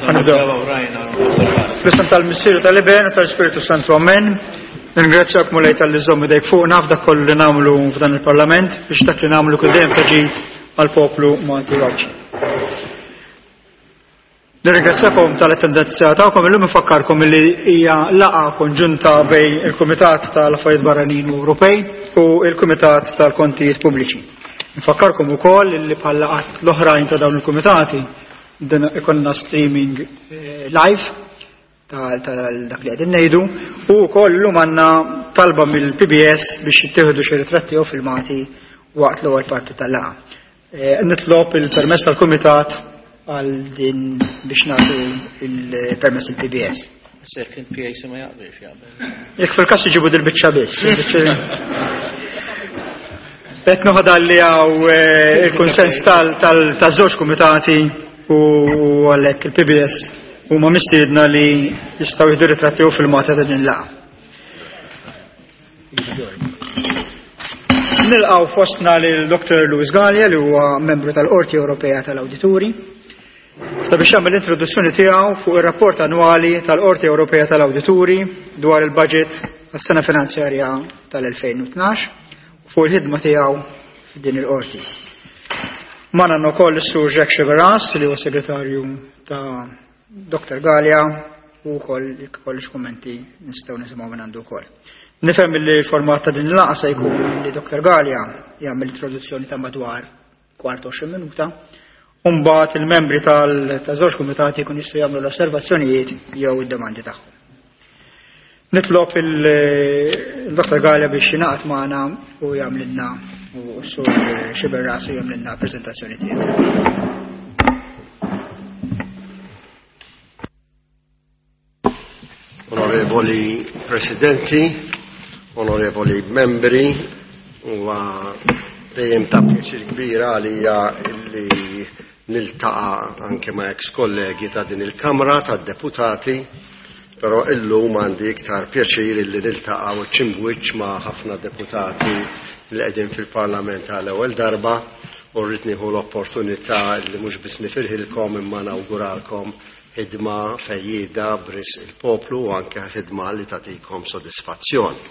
Fl-isem tal-Missieru tal-Iben u tal-Spiritu Santu Amen. Ringrazzjak mulej tal-li żommu dejk fuq nafda kollu li nagħmlu f'dan il-Parlament biex dak li nagħmlu kull dejjem taġid għall-poplu Malti Għawġ. Nirringrazzjakom tal-attendenza tagħkom illum infakkarkom li hija laqgħa konġunta bejn il-Kumitat tal-Affarijiet Barranin Ewropej u il-Kumitat tal-Kontijiet Pubbliċi. Nfakkarkom ukoll li bħal laqgħat l-oħrajn ta' dawn il-kumitati ikonna streaming live tal-dak li għedin nejdu u wkoll illum għandna talba mill-PBS biex jittieħdu xi ritratti jew filmati waqt l-ewwel parti tal-laqgħa. Nitlob il-permess tal-Kumitat għal din biex nagħtu il-permess il-PBS. Second PA ma jaqbilx jaqbel. Jekk fil-każ iġibu dil-biċċa biss. Qed noħodha li hawn il-kunsens tal-żewġ kumitati u għalhekk il-PBS huma mistiedna li jistgħu jieħdu ritratti u filmati ta' din laqgħa. Nilqgħu fostna lil Dr. Luis Gallia li huwa membru tal-Qorti Ewropea tal-Awdituri sabiex jagħmel l-introduzzjoni tiegħu fuq ir-rapport annwali tal-Qorti Ewropea tal-Awdituri dwar il-budget għas-sena finanzjarja tal-2012 fuq il-ħidma tiegħu f'din il-qorti. Mana għandna wkoll is-Sur Jacques Chevreras li huwa segretarju ta' Dr. Gallia u wkoll kummenti nistgħu nisimgħu minn għandu wkoll. Nifhem li l-format ta' din il-laqgħa se jkun li Dr. Gallia jagħmel introduzzjoni ta' madwar kwart 20 minuta u mbagħad il-membri tal-żewġ kumitati jkun jistgħu jagħmlu l-osservazzjonijiet jew id-domandi tagħhom. Nitlob il-Dr. Gallia biex jingħaqad magħna u jagħmlilna u s-Sur Chevreras jagħmlilna preżentazzjoni tiegħu. Onorevoli Presidenti, onorevoli membri, huwa dejjem ta' pjaċir kbira għalija li niltaqa' anke ma' ex kollegi ta' din il-Kamra tad-Deputati, però illum għandi iktar pjaċir li niltaqa' u ċimbwiċċ ma' ħafna deputati li qegħdin fil-Parlament għall-ewwel darba u rrid nieħu l-opportunità li mhux biss nifirħilkom imma nawguralkom ħidma fejjida bris il-poplu u anke ħidma li tagħtikom sodisfazzjon.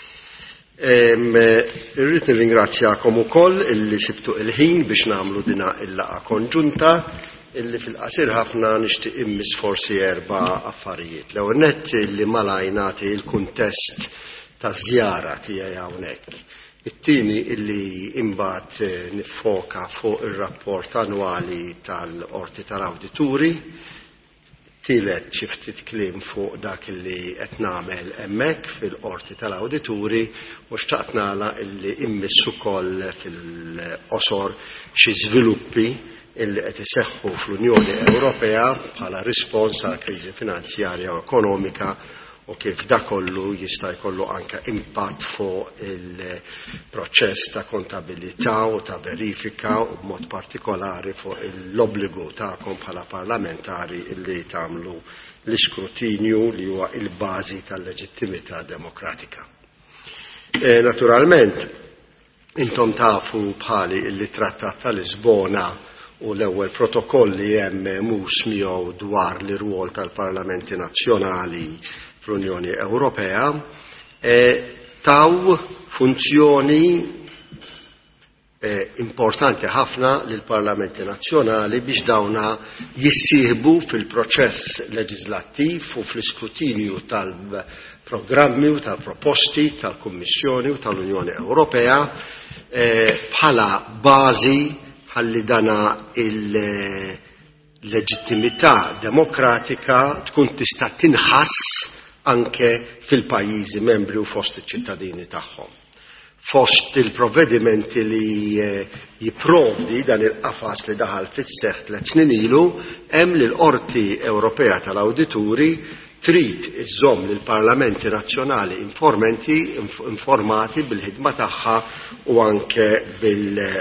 Irrid nirringrazzjakom ukoll illi sibtu il-ħin biex nagħmlu dina il-laqgħa konġunta illi fil-qasir ħafna nixtieq immiss forsi 4 affarijiet. L-ewwel nett illi malaj nagħti l-kuntest taż-żjara tiegħi hawnhekk. It-tieni illi imbagħad niffoka fuq ir-rapport annwali tal-Qorti tal-Awdituri. Tielet xi ftit kliem fuq dak li qed nagħmel hemmhekk fil-Qorti tal-Awdituri u xtaqt nagħlaq illi immiss ukoll fil-qosor xi żviluppi illi qed iseħħu fl-Unjoni Ewropea bħala rispons għall kriżi finanzjarja u ekonomika u kif dak kollu jista' jkollu anke impatt fuq il-proċess ta' kontabilità u ta' verifika u b'mod partikolari fuq l-obbligu tagħkom bħala parlamentari illi tagħmlu l-iskrutinju li huwa il-bażi tal-leġittimità demokratika. Naturalment, intom tafu bħali illi trattat ta' Lisbona u l-ewwel protokolli hemm mhux miegħu dwar l-irwol tal-Parlamenti Nazzjonali fl-Unjoni Ewropea taw funzjoni importanti ħafna lill parlamenti nazzjonali biex dawna jissieħbu fil-proċess leġislattiv u fl-iskrutinju tal-programmi u tal-proposti tal-Kummissjoni u tal-Unjoni Ewropea bħala bażi ħalli dana il-leġittimità demokratika tkun tista' tinħass anke fil-pajjiżi membri u fost iċ-ċittadini tagħhom. Fost il-provvedimenti li jipprovdi dan il-qafas li daħal fis-seħħ 3 snin ilu hemm li l-Qorti Ewropea tal-Awdituri trid iżżomm lill-Parlamenti Nazzjonali informati bil-ħidma tagħha u anke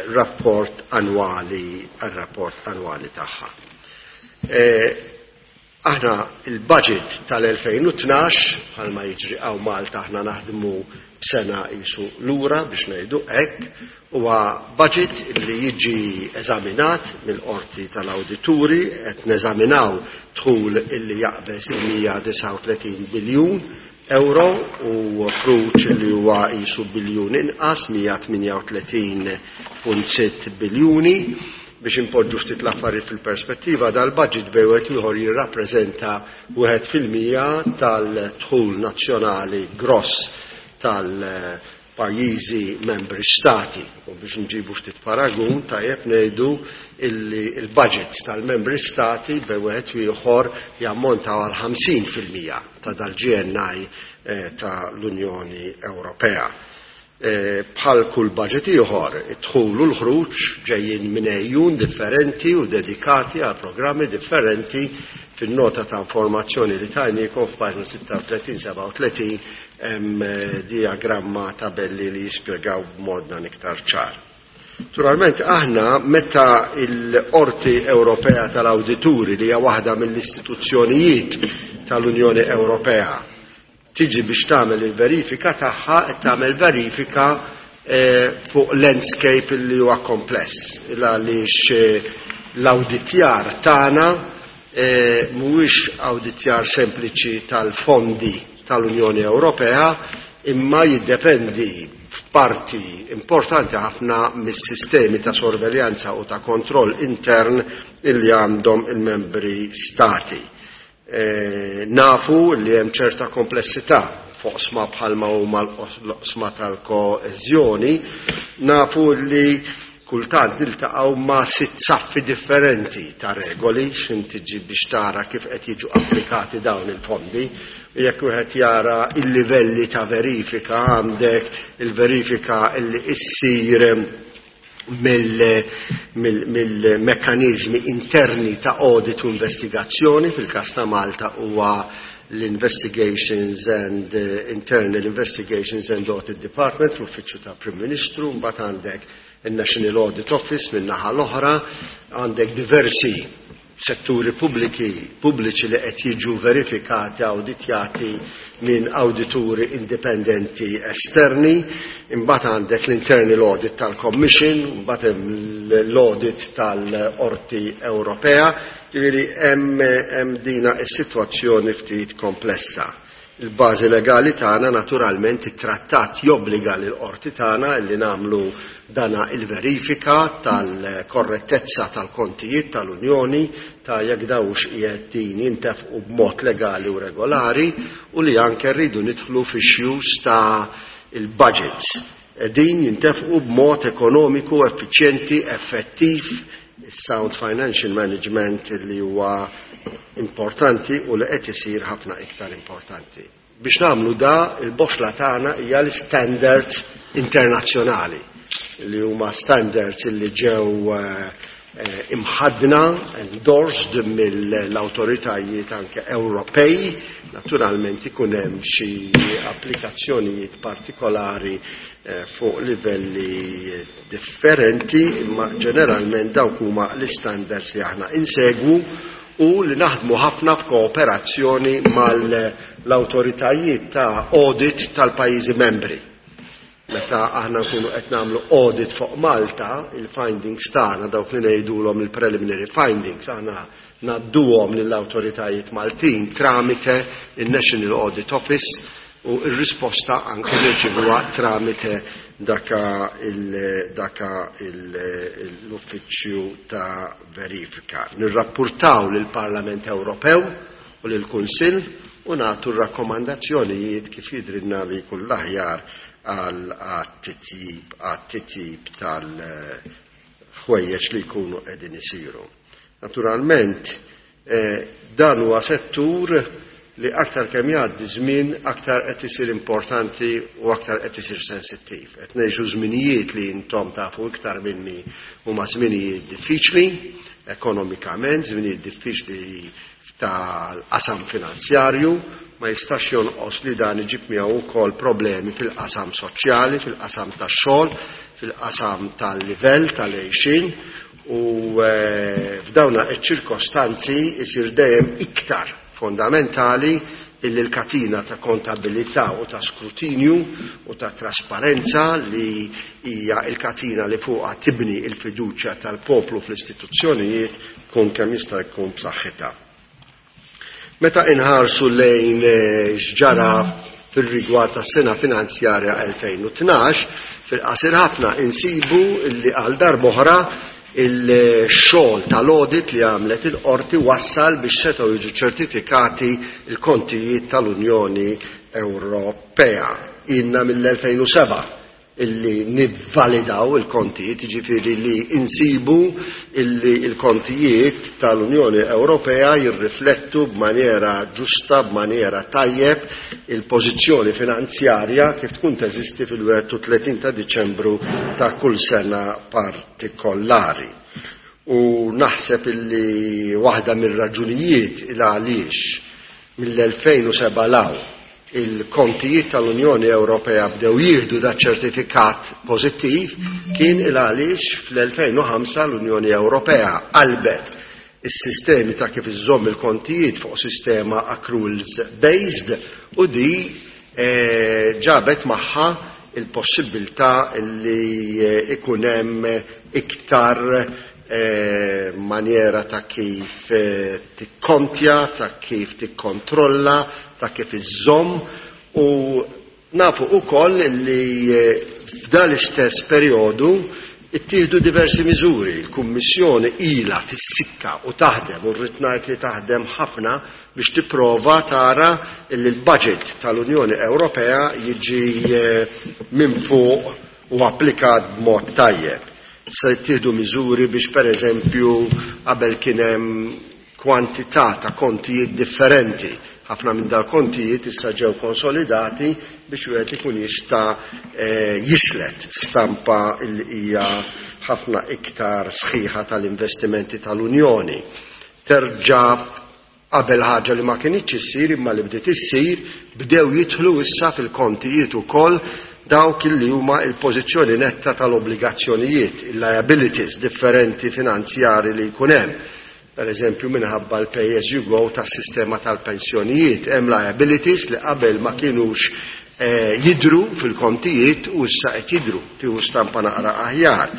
bil-rapport annwali tagħha. Aħna il-budget tal-2012 bħalma jiġri għaw Malta aħna naħdmu b'sena qisu lura biex ngħidu hekk huwa budget li jiġi eżaminat mill-qorti tal-awdituri qed neżaminaw dħul illi jaqbeż il-139 biljun euro u fruċ li huwa qisu biljun inqas 138.6 biljuni biex impoġġu ftit l-affarijiet fil-perspettiva dal-budget bejwet ieħor jirrappreżenta 1% tal-dħul nazzjonali gross tal-pajjiżi membri stati. U biex nġibu ftit paragun tajjeb ngħidu il-budget tal-membri stati bejwet ieħor jammontaw għal 50% ta' dal-GNI tal-Unjoni Ewropea. Bħal kull budget ieħor idħulu l-ħruġ ġejjin minn ejjun differenti u dedikati għal programmi differenti fin-nota ta' informazzjoni li tajniekom f'paġna 36-37 hemm diagramma tabelli li jispjegaw b'modna iktar ċar. Naturalment aħna meta l-Qorti Ewropea tal-Awdituri li hija waħda mill-istituzzjonijiet tal-Unjoni Ewropea tiġi biex tagħmel il-verifika tagħha qed tagħmel verifika fuq landscape li huwa kompless għaliex l-awditjar tagħna mhuwiex awditjar sempliċi tal-fondi tal-Unjoni Ewropea imma jiddependi f'parti importanti ħafna mis-sistemi ta' sorveljanza u ta' kontroll intern illi għandhom il-membri stati. Nafu li hemm ċerta komplessità fuq sma bħalma huma l-oqsma tal-koeżjoni, nafu li kultant niltaqgħu ma' 6 saffi differenti ta' regoli x'intiġi biex tara kif qed jiġu applikati dawn il-fondi. Jekk wieħed jara il-livelli ta' verifika għandek il-verifika li issir mill-mekkanizmi interni ta' audit u investigazzjoni fil-każ ta' Malta huwa l-Investigations and Internal Investigations and Audit Department fl-Uffiċċju ta' Prim Ministru, mbagħad għandek il-National Audit Office min-naħa l-oħra, għandek diversi setturi pubbliċi li qed jiġu verifikati awditjati minn awdituri indipendenti esterni, imbagħad għandek l-internal audit tal-Commission, imbagħad hemm l-audit tal-Qorti Ewropea, jiġifieri hemm dina s-sitwazzjoni ftit komplessa. Il-bażi legali tagħna naturalment it-trattat jobbliga lil qorti tagħna li nagħmlu dana il-verifika tal-korrettezza tal-kontijiet tal-Unjoni ta' jekk dawx qiegħed din jintefqu b'mod legali u regolari u li anke rridu nidħlu fix-xjus ta' il-budgets. Din jintefqu b'mod ekonomiku, effiċjenti, effettiv, sound financial management li huwa importanti u li qed isir ħafna iktar importanti. Biex nagħmlu da il-boxla tagħna hija l-standards internazzjonali li huma standards li ġew imħadna endorsed mill-awtoritajiet anke Ewropej, naturalment ikun hemm xi applikazzjonijiet partikolari fuq livelli differenti, imma ġeneralment dawk huma l-standards li aħna insegwu u li naħdmu ħafna f'kooperazzjoni mal-awtoritajiet ta' audit tal-pajjiżi membri. Meta aħna nkunu qed nagħmlu audit fuq Malta, il-findings tagħna dawk li ngħidulhom il-preliminary findings aħna nadduhom lill-awtoritajiet Maltin tramite il-National Audit Office u r-risposta anke nirċevuha tramite l-uffiċċju ta' verifika. Nirrappurtaw lill-Parlament Ewropew u lill-Kunsill u nagħtu r-rakkomandazzjonijiet kif jidrilna li jkun l-aħjar għat-titjib tal-ħwejjeġ li jkunu qegħdin isiru. Naturalment, dan huwa settur li aktar kemm jgħaddi żmien aktar qed isir importanti u aktar qed isir sensittiv. Qed ngħixu żminijiet li intom tafu iktar minni huma żminijiet diffiċli ekonomikament, żminijiet diffiċli tal-qasam finanzjarju, ma jistax jonqos li dan iġib miegħu wkoll problemi fil-qasam soċjali, fil-qasam tax-xogħol, fil-qasam tal-livell tal-għejxin U f'dawna ċ-ċirkostanzi isir dejjem iktar fondamentali illi l-katina ta' kontabilità u ta' skrutinju u ta' trasparenza li hija l-katina li fuqha tibni l-fiduċja tal-poplu fl-istituzzjonijiet tkun kemm jista' jkun b'saħħitha. Meta inħarsu lejn x'ġara fir-rigward tas-sena finanzjarja 2012, fil-qasir ħafna insibu illi għal darb'oħra il-xogħol tal-audit li għamlet il-qorti wassal biex setgħu jiġu ċertifikati il-kontijiet tal-Unjoni Ewropea. Inna mill-2007 illi nivvalidaw il-kontijiet, jiġifieri li insibu illi il-kontijiet tal-Unjoni Ewropea jirriflettu b'maniera ġusta, b'maniera tajjeb il-pożizzjoni finanzjarja kif tkun teżisti fil-31 ta' Diċembru ta' kull sena partikolari. U naħseb illi waħda mir-raġunijiet il għaliex mill-2007 law il-kontijiet tal-Unjoni Ewropea bdew jieħdu da ċertifikat pożittiv kien il għaliex fl-2005 l-Unjoni Ewropea qalbet is-sistemi ta' kif iżomm il-kontijiet fuq sistema accruals based u di ġabet magħha il-possibilità li ikun hemm iktar maniera ta' kif tikkontja, ta' kif tikkontrolla, ta' kif iżomm u nafu wkoll li f'dan l-istess perjodu ittieħdu diversi miżuri. Il-Kummissjoni ilha tissikka u taħdem u rrid ngħid li taħdem ħafna biex tipprova tara li l-budget tal-Unjoni Ewropea jiġi minn fuq u applikat b'mod tajjeb. Se jittieħdu miżuri biex pereżempju qabel kien hemm kwantità ta' kontijiet differenti. Ħafna minn dal-kontijiet issa ġew konsolidati biex wieħed ikun jista' jislet stampa li hija ħafna iktar sħiħa tal-investimenti tal-Unjoni. Terġa' qabel ħaġa li ma kienitx issir imma li bdiet issir bdew jidħlu issa fil-kontijiet ukoll dawk li huma l-pożizzjoni netta tal-obbligazzjonijiet, il-liabilities differenti finanzjari li jkun hemm. Per eżempju minħabba l-pay as you go tas-sistema tal-pensjonijiet, hemm liabilities li qabel ma kienux jidru fil-kontijiet u issa qed jidru, tieħu stampa naqra aħjar.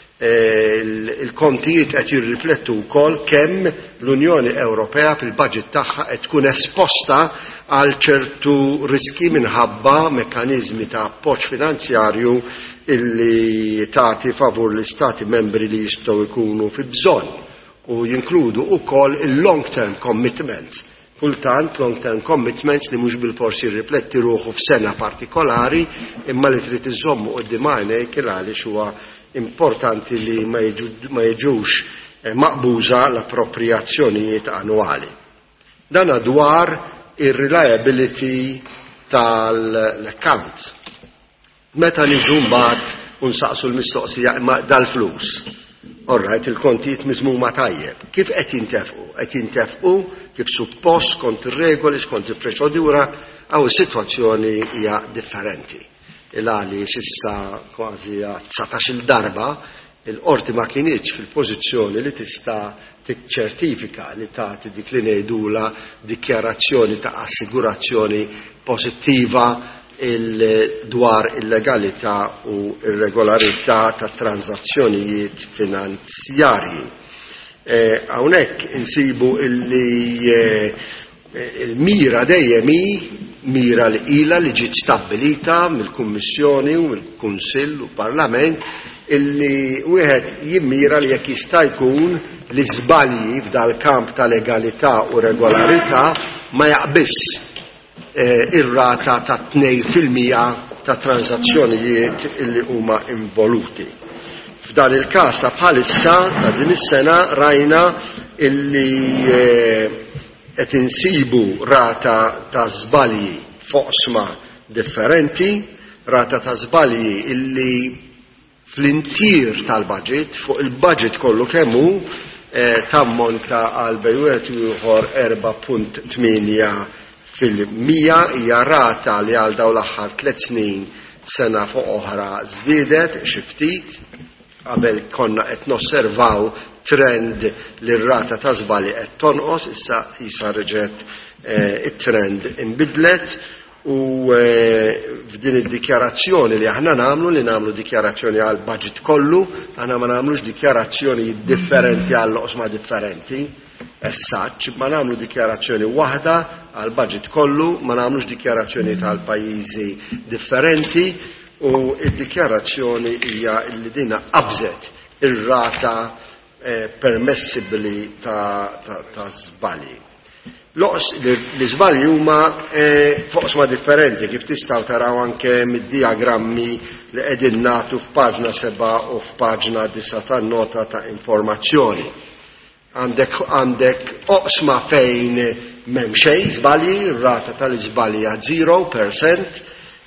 Il-kontijiet qed jirriflettu wkoll kemm l-Unjoni Ewropea fil-budget tagħha qed tkun esposta għal ċertu riski minħabba mekkaniżmi ta' appoġġ finanzjarju illi tagħti favur l-istati membri li jistgħu jkunu fi bżonn u jinkludu wkoll il-long term commitments. Kultant long term commitments li mhux bil-forsi jirrifletti ruħu f'sena partikolari imma li trid iżommu quddiem għajnejk għaliex huwa importanti li ma jiġux maqbuża l-appropriazzjonijiet annwali. Dan dwar ir-reliability tal-accounts. Meta niġu mbagħad u nsaqsu l-mistoqsija imma dal-flus. Orrajt il-kontijiet miżmuma tajjeb. Kif qed jintefqu? Qed jintefqu kif suppost skont ir-regoli, skont il-proċedura, għaw is-sitwazzjoni hija differenti. Il-għaliex issa kważi 19 darba il-qorti ma kienitx fil-pożizzjoni li tista' tiċċertifika li tagħti dik li ngħidula dikjarazzjoni ta' assigurazzjoni pożittiva dwar il-legalità u ir-regolarità ta' transazzjonijiet finanzjarji. Hawnhekk insibu illi il-mira dejjem mira li ilha li ġiet stabbilita mill-Kummissjoni u mill-Kunsill u Parlament illi wieħed jimmira li jekk jista' jkun li żbalji f'dal-kamp ta' legalità u regolarità ma jaqbiss ir-rata ta' 2% ta' transazzjonijiet illi huma involuti. F'dan il-każ ta' bħalissa ta' din is-sena rajna illi qed insibu rata ta' żbalji foqsma differenti, rata ta' żbalji illi fl-intir tal-budget, fuq il-budget kollu kemm hu tammonta għal bejwet ieħor 4.8 fil-mija hija rata li għal dawn l-aħħar 3 snin sena fuq oħra żdiedet xi ftit qabel konna qed nosservaw trend li r-rata ta' żbalji qed tonqos, issa reġgħet it-trend inbidlet u f'din id-dikjarazzjoni li aħna nagħmlu dikjarazzjoni għal budget kollu, aħna ma nagħmlux dikjarazzjoni differenti għal oqsma differenti. Essaċ, ma nagħmlu dikjarazzjoni waħda għal budget kollu, ma nagħmlux dikjarazzjoni tal-pajjiżi differenti u id-dikjarazzjoni hija li dina qabżet ir-rata permissibbli ta' żbalji. L-iżbalji huma foqsma differenti kif tistgħu taraw anke mid-diagrammi li qegħdin nagħtu f'paġna 7 u f'paġna 9 tan-nota ta' informazzjoni. Għandek oqsma fejn m'hemm xejn żbalji, ir-rata tal-iżbalji hija 0%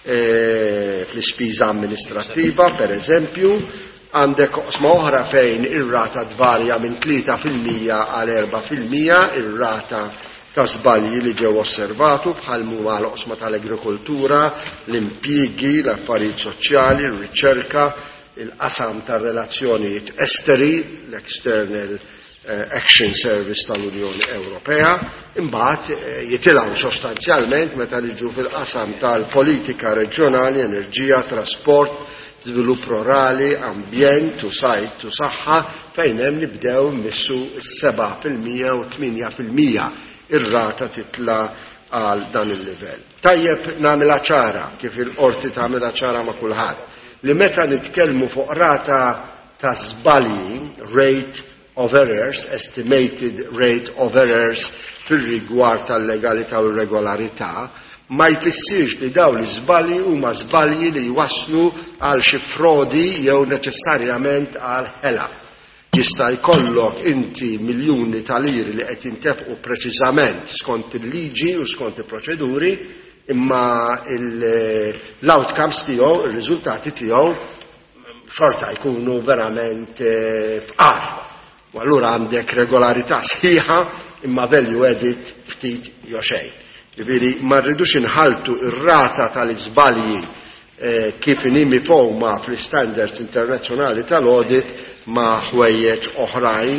fl-ispiża amministrattiva, pereżempju, għandek oqsma oħra fejn ir-rata tvarja minn 3% għal 4%, ir-rata ta' żbalji li ġew osservatu bħal huma l-oqsma tal-agrikoltura, l-impjiegi, l-affarijiet soċjali, r-riċerka, il-qasam tar-relazzjonijiet esteri, l-External Action Service tal-Unjoni Ewropea, imbagħad jitilgħu sostanzjalment meta niġu fil-qasam tal-politika reġjonali, enerġija, trasport, żvilupp rurali, ambjent u sajt u saħħa fejn hemm nibdew missu 7% u 8% ir-rata titla għal dan il-livell. Tajjeb nagħmilha ċara kif il-qorti tagħmilha ċara ma' kulħadd li meta nitkellmu fuq rata ta' żbalji, rate of errors, estimated rate of errors fir-rigward tal-legalità u r-regolarità, ma jfissirx li dawn l-żbalji huma żbalji li jwasslu għal xi frodi jew neċessarjament għal ħela. Jista' jkollok inti miljuni ta' liri li qed jintefqu preċiżament skont il-liġi u skont il-proċeduri, imma l-outcomes tiegħu, ir-riżultati tiegħu xorta jkunu verament fqar. U allura għandek regolarità sħiħa imma value added ftit jew xejn. Jiġifieri ma rridux inħaltu ir-rata tal-iżbalji kif inhimi fowma fl-standards internazzjonali tal-audit ma' ħwejjeġ oħrajn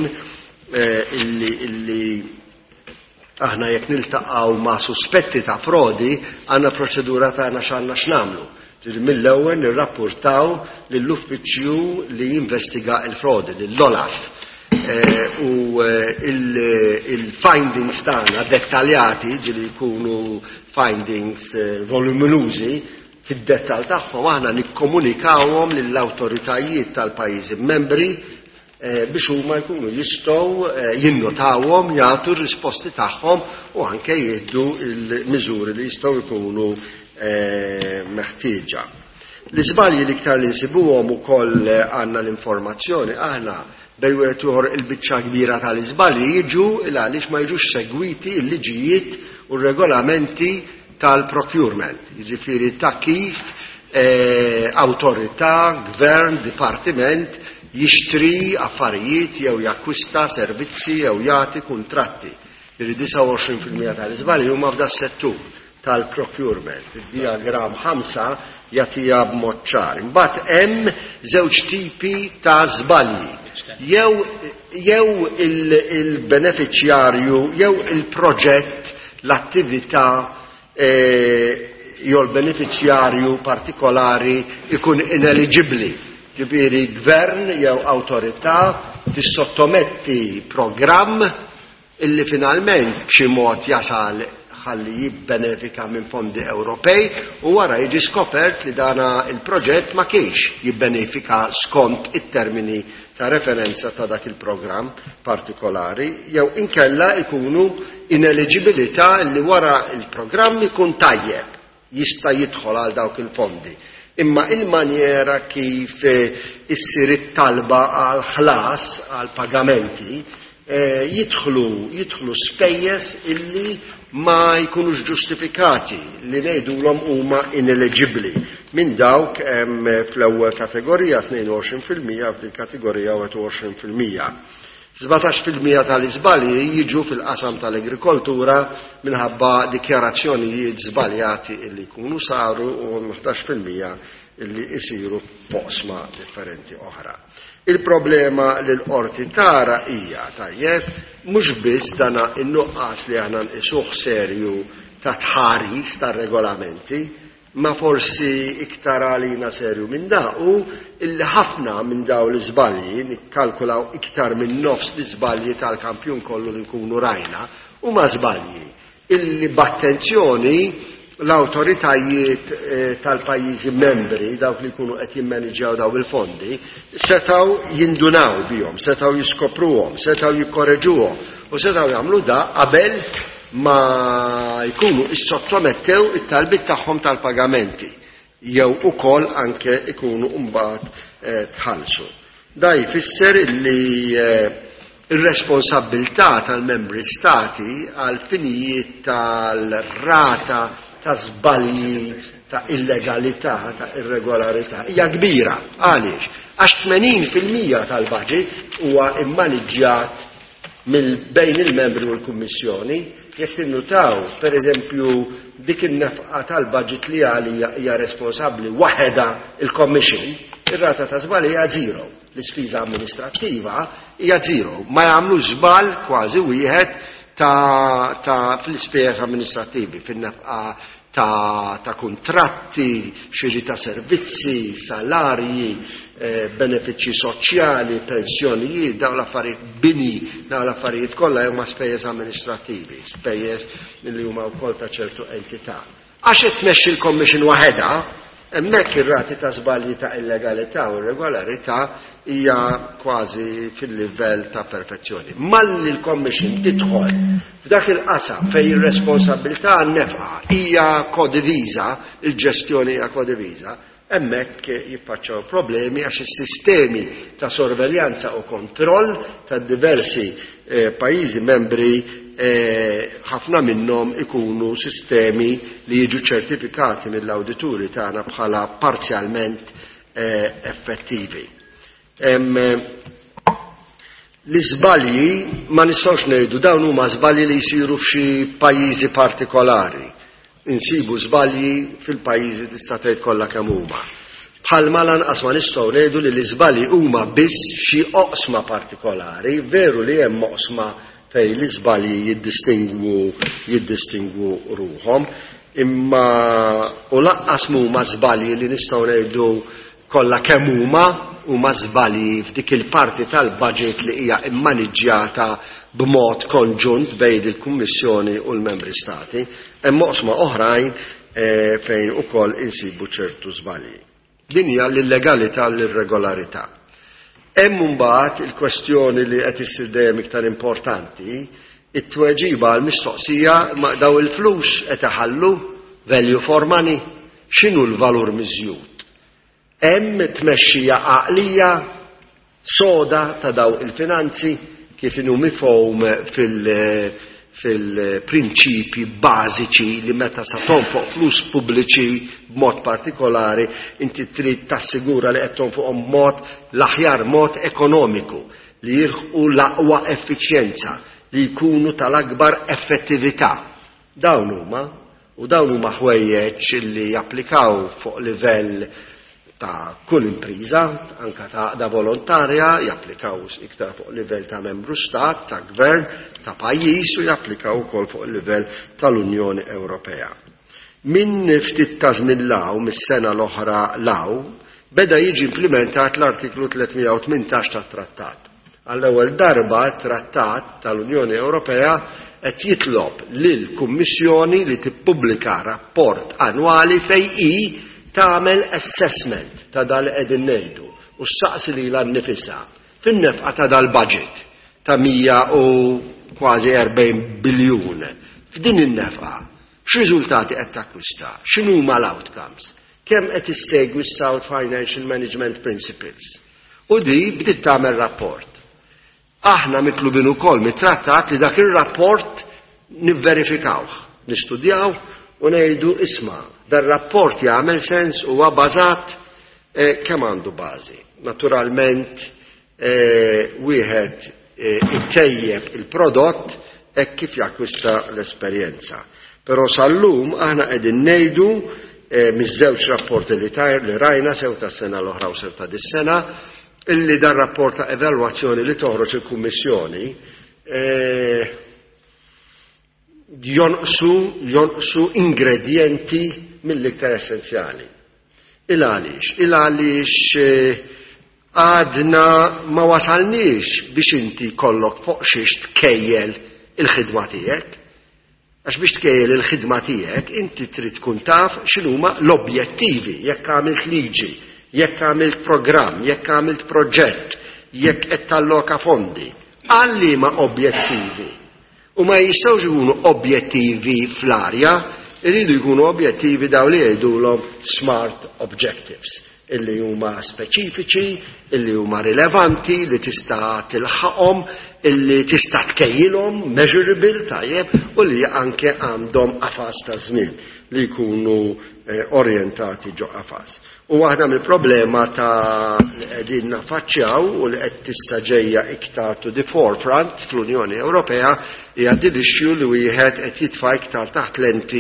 illi aħna jekk niltaqgħu ma' suspetti ta' frodi għandna proċedura tagħna x'għandna x'nagħmlu. Ġifieri mill-ewwel nirrapportaw lill-uffiċċju li jinvestiga l-frodi, lill-OLAF. U il-findings tagħna dettaljati ġieli jkunu findings voluminużi fid-dettal tagħhom aħna nikkomunikawhom lill-awtoritajiet tal-pajjiżi membri biex huma jkunu jistgħu jinnotawhom, jagħtu r-risposti tagħhom u anke jieħdu l-miżuri li jistgħu jkunu meħtieġa. L-iżbalji l-iktar li nsibuhom ukoll għandna l-informazzjoni aħna bejn wieħed ieħor il-biċċa kbira tal-iżbalji jiġu għaliex ma jiġux segwiti l-liġijiet u r-regolamenti tal-procurement, jiġifieri ta' kif awtorità, gvern, dipartiment jixtri affarijiet jew jakkwista servizzi jew jagħti kuntratti. Jiġri 29% tal-iżbalji huma f'da settur tal-procurement. Id-diagram 5 jagħtiha b'mod ċar. Imbagħad hemm żewġ tipi ta' żbalji. Jew il-beneficjarju, jew il-proġett, l-attività jew l-beneficjarju partikolari ikun ineligibbli. Ġifieri gvern jew awtorità tissottometti programm illi finalment b'xi mod jasal ħalli jibbenefika minn fondi Ewropej u wara jiġi skopert li dana il-proġett ma kienx jibbenefika skont it-termini ta' referenza ta' dak il-programm partikolari, jew inkella ikunu ineligibilità li wara il-programm ikun tajjeb jista' jidħol għal dawk il-fondi. Imma il-manjera kif issir it-talba għal ħlas għal pagamenti jidħlu spejjeż illi ma jkunux ġustifikati li ngħidulhom huma ineligibbli. Minn dawk hemm fl-ewwel kategorija 22%, f'din kategorija 21%. 17% tal-iżbalji jiġu fil-qasam tal-agrikoltura minħabba dikjarazzjonijiet żbaljati illi jkunu saru u 11% li jsiru f'oqsma differenti oħra. Il-problema li l-qorti tara hija tajjeb mhux biss dana in-nuqqas li aħna nqisuh serju ta' tħaris tar-regolamenti, ma forsi iktar għalina serju minn daqu illi ħafna minn daw l-iżbalji nikkalkulaw iktar minn nofs l-iżbalji tal-kampjun kollu li nkunu rajna huma żbalji illi b'attenzjoni l-awtoritajiet tal-pajjiżi membri dawk li jkunu qed jimmaneġġjaw daw il-fondi setgħu jindunaw bihom, setgħu jiskopruhom, setgħu jikkoreġuhom u setgħu jagħmlu da qabel ma jkunu issottomettew it-talbit tagħhom tal-pagamenti jew ukoll anke ikunu mbagħad tħallsu. Da jfisser li ir-responsabilità tal-membri stati għal finijiet tal-rata ta' żbalji ta' illegalità, ta' irregolarità hija kbira. Għaliex? Għax 80% tal-budget huwa immaniġġjat bejn il-membri u l-Kummissjoni. Jekk tinnutaw, pereżempju, dik in-nefqa tal-budget li hija responsabbli waħedha il-Commission, ir-rata ta' żball hija zero. L-ispiża amministrattiva hija zero. Ma jagħmlu żball kważi wieħed ta' fl-ispejjeż amministrattivi fin-nefqa ta' kontratti, xiri ta' servizzi, salarji, benefiċċji soċjali, pensjonijiet, dawn l-affarijiet bini, dawn l-affarijiet kollha huma spejjeż amministrattivi, spejjeż li huma wkoll ta' ċertu entità. Għax qed tmexxi l-Commission waħedha, hemmhekk ir-rati ta' żbalji ta' illegalità u irregolarità hija kważi fil-livell ta' perfezzjoni. Malli l-Commission tidħol f'dak il-qasam fejn ir-responsabilità għan-nefqa hija kodiviża, il-ġestjoni hija kodiviża, hemmhekk jiffaċċaw problemi għax is-sistemi ta' sorveljanza u kontroll ta' diversi pajjiżi membri ħafna minnhom ikunu sistemi li jiġu ċertifikati mill-awdituri tagħna bħala parzjalment effettivi. L-iżbalji ma nistgħux ngħidu dawn huma żbalji li jsiru f'xi pajjiżi partikolari. Insibu żbalji fil-pajjiżi tista' tgħid kollha kemm huma. Bħalma lanqas ma nistgħu ngħidu li l-iżbalji huma biss f'xi oqsma partikolari, veru li hemm oqsma fejn l-iżbalji jiddistingwu ruhom, imma u laqqas huma żbalji li nistgħu ngħidu kollha kemm huma żbalji f'dik il-parti tal-budget li hija immaniġġjata b'mod konġunt bejn il-Kummissjoni u l-Membri Stati, hemm oqsma oħrajn fejn ukoll insibu ċertu żbalji. Din hija l-illegalità u l-irregolarità. Hemm mbagħad il-kwestjoni li qed issir dejjem iktar importanti, it-tweġiba għall-mistoqsija ma' daw il-flus qed iħallu value for money, x'inhu l-valur miżjud? Hemm tmexxija għaqlija soda ta' daw il-finanzi kif inhu mifhum fil-prinċipji bażiċi li meta sa tonfoq flus pubbliċi b'mod partikolari inti trid tassigura li qed tonfoqhom mod l-aħjar mod ekonomiku li jilħqu l-aqwa effiċjenza li jkunu tal-akbar effettività. Dawn huma ħwejjeġ li japplikaw fuq livell ta' kull impriża, anka ta' volontarja, japplikaw iktar fuq livell ta' membru stat, ta' gvern, ta' pajjiż u japplikaw ukoll fuq livell tal-Unjoni Ewropea. Min ftit ta' żmien law mis-sena l-oħra law beda jiġi implementat l-artiklu 318 tat-trattat. Għall-ewwel darba t-trattat tal-Unjoni Ewropea qed jitlob lill-Kummissjoni li tippubblika rapport annwali fejn tagħmel assessment ta' dal qegħdin ngħidu u ssaqsi lilha nnifisha fin-nefqa ta' dal-budget ta' 100 u kważi 40 biljun. F'din in-nefqa x'riżultati qed takkwista? X'inhuma l-outcomes? Kemm qed issegwi s-Sound Financial Management Principles? U di bdiet tagħmel rapport. Aħna mitlubin ukoll mit-trattat li dak ir-rapport nivverifikawh, nistudjaw u ngħidu isma' dar-rapport jagħmel sens huwa bażat kemm għandu bażi. Naturalment wieħed ittejjeb il-prodott hekk kif jakkwista l-esperjenza. Però sal-lum aħna qegħdin ngħidu miż-żewġ rapporti li rajna sew tas-sena l-oħra u sew ta' dis-sena, illi dan rapport ta' evalwazzjoni li toħroġ il-Kummissjoni jonqsu ingredjenti mill-iktar essenzjali. Il-għaliex għadna ma wasalniex biex inti kollok fuq xiex tkejjel il-ħidma tiegħek. Għax biex tkejjel il-ħidma tiegħek inti trid tkun taf x'inhuma l-objettivi, jekk għamilt liġi, jekk għamilt programm, jekk għamilt proġett, jekk qed talloka fondi. Għalli ma objettivi. U ma jistgħux ikunu objettivi fl-arja, iridu jkunu objettivi dawn li jgħidulhom smart objectives, illi huma speċifiċi, illi huma rilevanti, li tista' tilħaqhom, illi tista' tkejjilhom, measurable tajjeb, u li anke għandhom qafas ta' żmien li jkunu orjentati ġo qafas. U waħda mill-problema ta' li qegħdin naffaċċjaw u li qed tista' ġejja iktar to the forefront fl-Unjoni Ewropea hija din issue li wieħed qed jitfa' iktar taħt lenti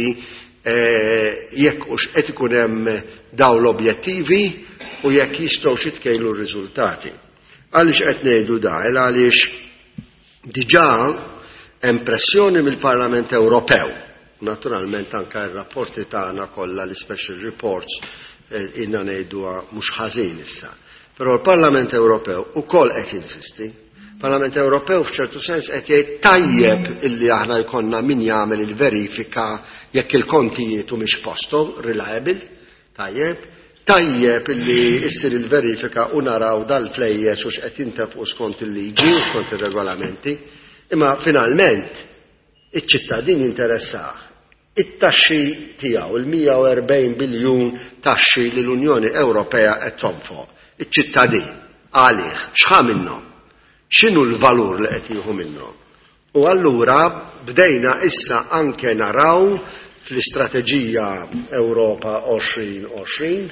jekk hux qed ikun hemm dawn l-objettivi u jekk jistgħux jitkejlu r-riżultati. Għaliex qed ngħidu dan għaliex diġà hemm pressjoni mill-Parlament Ewropew. Naturalment anke r-rapporti tagħna kollha l-special reports inna ngħiduha mhux ħażin issa. Però l-Parlament Ewropew ukoll qed insisti. Il-Parlament Ewropew f'ċertu sens qed jgħid tajjeb illi aħna jkollna min jagħmel il-verifika jekk il-kontijiet mhix posthom, reliable, tajjeb illi issir il-verifika u naraw dal-flejjes u x'qed jintefqu skont il-liġi u skont ir-regolamenti. Imma finalment iċ-ċittadin interessah it-taxxi tiegħu il-140 biljun taxxi li l-Unjoni Ewropea qed tonfoq. Iċ-ċittadin għalih x'ħa minnhom? X'inhu l-valur li qed jieħu minnhom? U allura bdejna issa anke naraw fl-istrateġija Ewropa 2020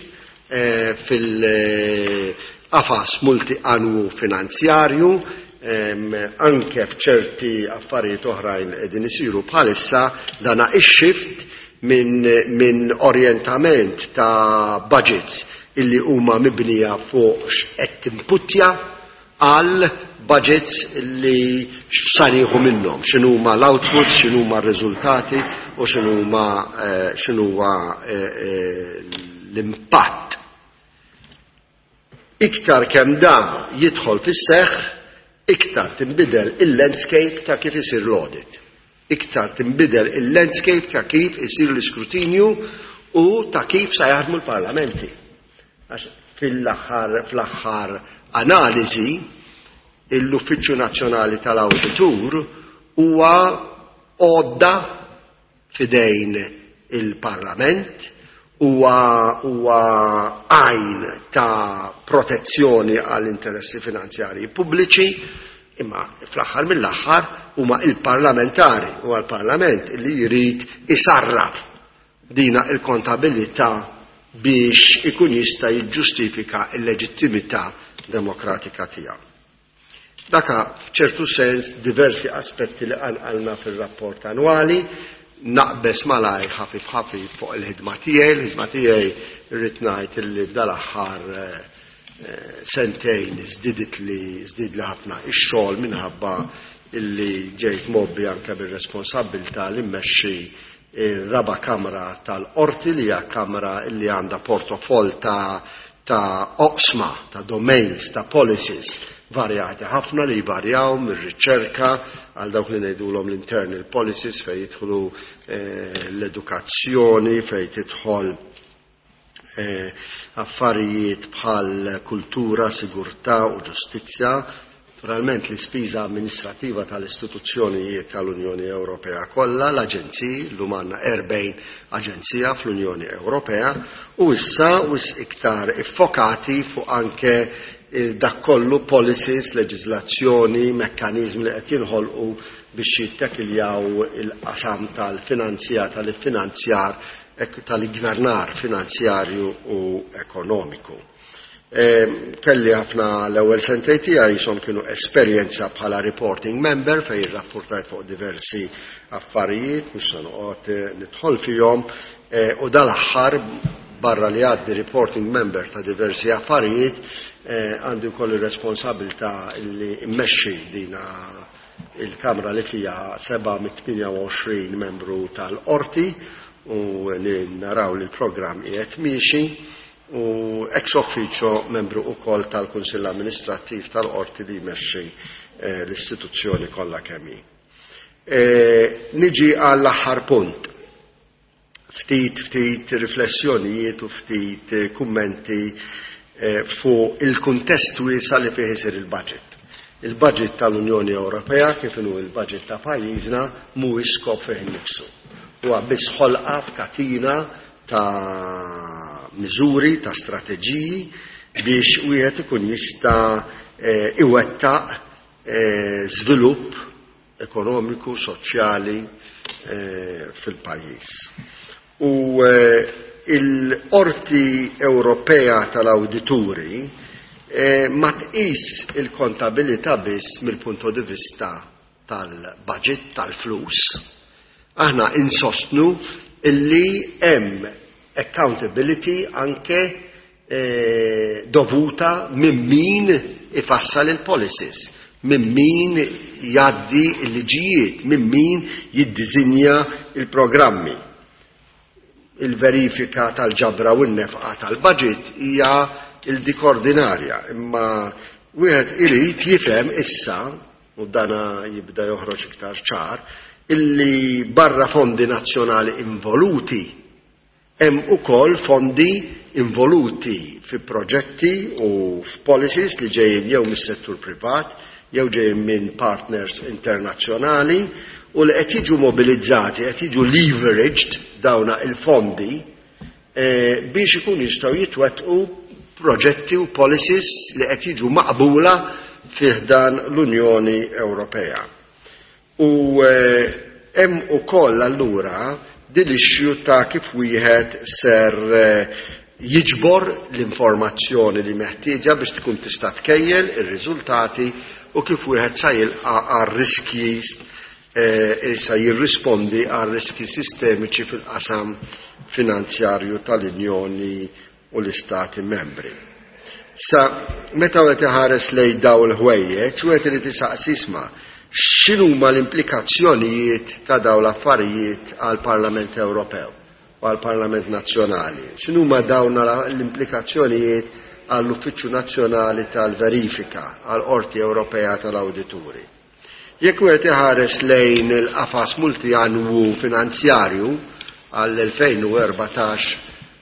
fil-qafas multi-annwu finanzjarju anke f'ċerti affarijiet oħrajn qegħdin isiru bħalissa dana ix-shift minn orjentament ta' budgets illi huma mibnija fuq x'qed tinputja għal budgets illi x'sariħu minnhom, x'inhuma l-outputs, x'inhuma r-riżultati u x'inhuwa l-impatt. Iktar kemm dan jidħol fis-seħħ, iktar tinbidel il-landscape ta' kif isir l-audit. Iktar tinbidel il-landscape ta' kif isir l-iskrutinju u ta' kif sa jaħdmu l-parlamenti. Fl-aħħar analiżi l-Uffiċċju Nazzjonali tal-Awditur huwa għodda fidejn il-Parlament, huwa għajn ta' protezzjoni għall interessi finanzjarji pubbliċi, imma fl-aħħar mill-aħħar huma il-parlamentari u għall-Parlament li jrid isarraf dina il-kontabilità biex ikun jista' jiġġustifika l-leġittimità demokratika tiegħu. Daka f'ċertu sens diversi aspetti li għalna fil-rapport annwali naqbes malaj ħafif fuq il-ħidma tiegħi. Il-ħidma tiegħi rrid ngħid illi f'dal-aħħar sentejn żdied li ħafna ix-xogħol minħabba illi ġejt mobbi anke bir-responsabbiltà li mmexxi ir-raba' kamra tal-qorti li hija kamra illi għandha portofoll ta' oqsma, ta' domains, ta' policies varjati ħafna li jvarjaw mir-riċerka għal dawk li ngħidulhom l-internal policies fejn jidħlu l-edukazzjoni, fejn tidħol affarijiet bħal kultura, sigurtà u ġustizzja. Naturalment l-ispiża amministrativa tal-istituzzjonijiet tal-Unjoni Ewropea kollha, l-aġenziji, llum għandna 40 aġenzija fl-Unjoni Ewropea u issa iktar iffokati fuq anke dak kollu policies, leġiżlazzjoni, mekkaniżmi li qed jinħolqu biex jittekiljaw il-qasam tal-finanzjar, tal-gvernar finanzjarju u ekonomiku. Kelli ħafna l-ewwel sentej tiegħi jisom kienu esperjenza bħala reporting member fejn irrapportajt fuq diversi affarijiet mhux se noqgħod nidħol fihom, u dal-aħħar barra li għaddi reporting member ta' diversi affarijiet għandu kollu responsabilta li immexxi dina il-Kamra li fija 728 membru tal-qorti u naraw li l-programm qiegħed miexi u ex officio membru ukoll tal-Kunsill Amministrattiv tal-Qorti li jmexxi l-istituzzjoni kollha kemm hi. Niġi għall-aħħar punt. Ftit riflessjonijiet u ftit kummenti fuq il-kuntest wiesa li fih isir il-budget. Il-budget tal-Unjoni Ewropea kif inhu il-budget ta' pajjiżna mhuwiex skop fih innifsu. Huwa biss ħolqa f'katina ta' miżuri, ta' strateġiji biex wieħed ikun jista' iwettaq żvilupp ekonomiku, soċjali fil-pajjiż. U il-Qorti Ewropea tal-Awdituri ma tqis il-kontabilità biss mill-punto di vista tal-budget, tal-flus. Aħna insostnu illi hemm accountability anke dovuta minn min ifassal il-policies, minn min jaddi il-liġijiet, minn min jiddiżinja il-programmi. Il-verifika tal-ġabra u n-nefqa tal-budget hija il-dik ordinarja, imma wieħed irid jifhem issa, u dana jibda joħroġ iktar ċar, illi barra fondi nazzjonali involuti, hemm ukoll fondi involuti fi proġetti u f'policies li ġejjin jew mis-settur privat, jew ġejjin minn partners internazzjonali u li qed jiġu mobilizzati, qed jiġu leveraged dawna il-fondi biex ikun jistgħu jitwettqu proġetti u policies li qed jiġu maqbula fih dan l-Unjoni Ewropea. U hemm ukoll allura din ix-xju ta' kif wieħed ser jiġbor l-informazzjoni li meħtieġa biex tkun tista' tkejjel ir-riżultati u kif wieħed sa jilqa' għar-riskji sa jirrispondi għar-riskji sistemiċi fil-qasam finanzjarju tal-Unjoni u l-Istati membri. Sa meta wieħed iħares lejn dawn il-ħwejjeġ wieħed irid isaqsisma' x'inhuma l-implikazzjonijiet ta' dawn l-affarijiet għall-Parlament Ewropew u għall-Parlament Nazzjonali. X'inhuma dawn l-implikazzjonijiet għall-Uffiċċju Nazzjonali tal-Verifika għall-Qorti Ewropea tal-Awdituri. Jekk wieħed iħares lejn il-qafas multianwu finanzjarju għall-2014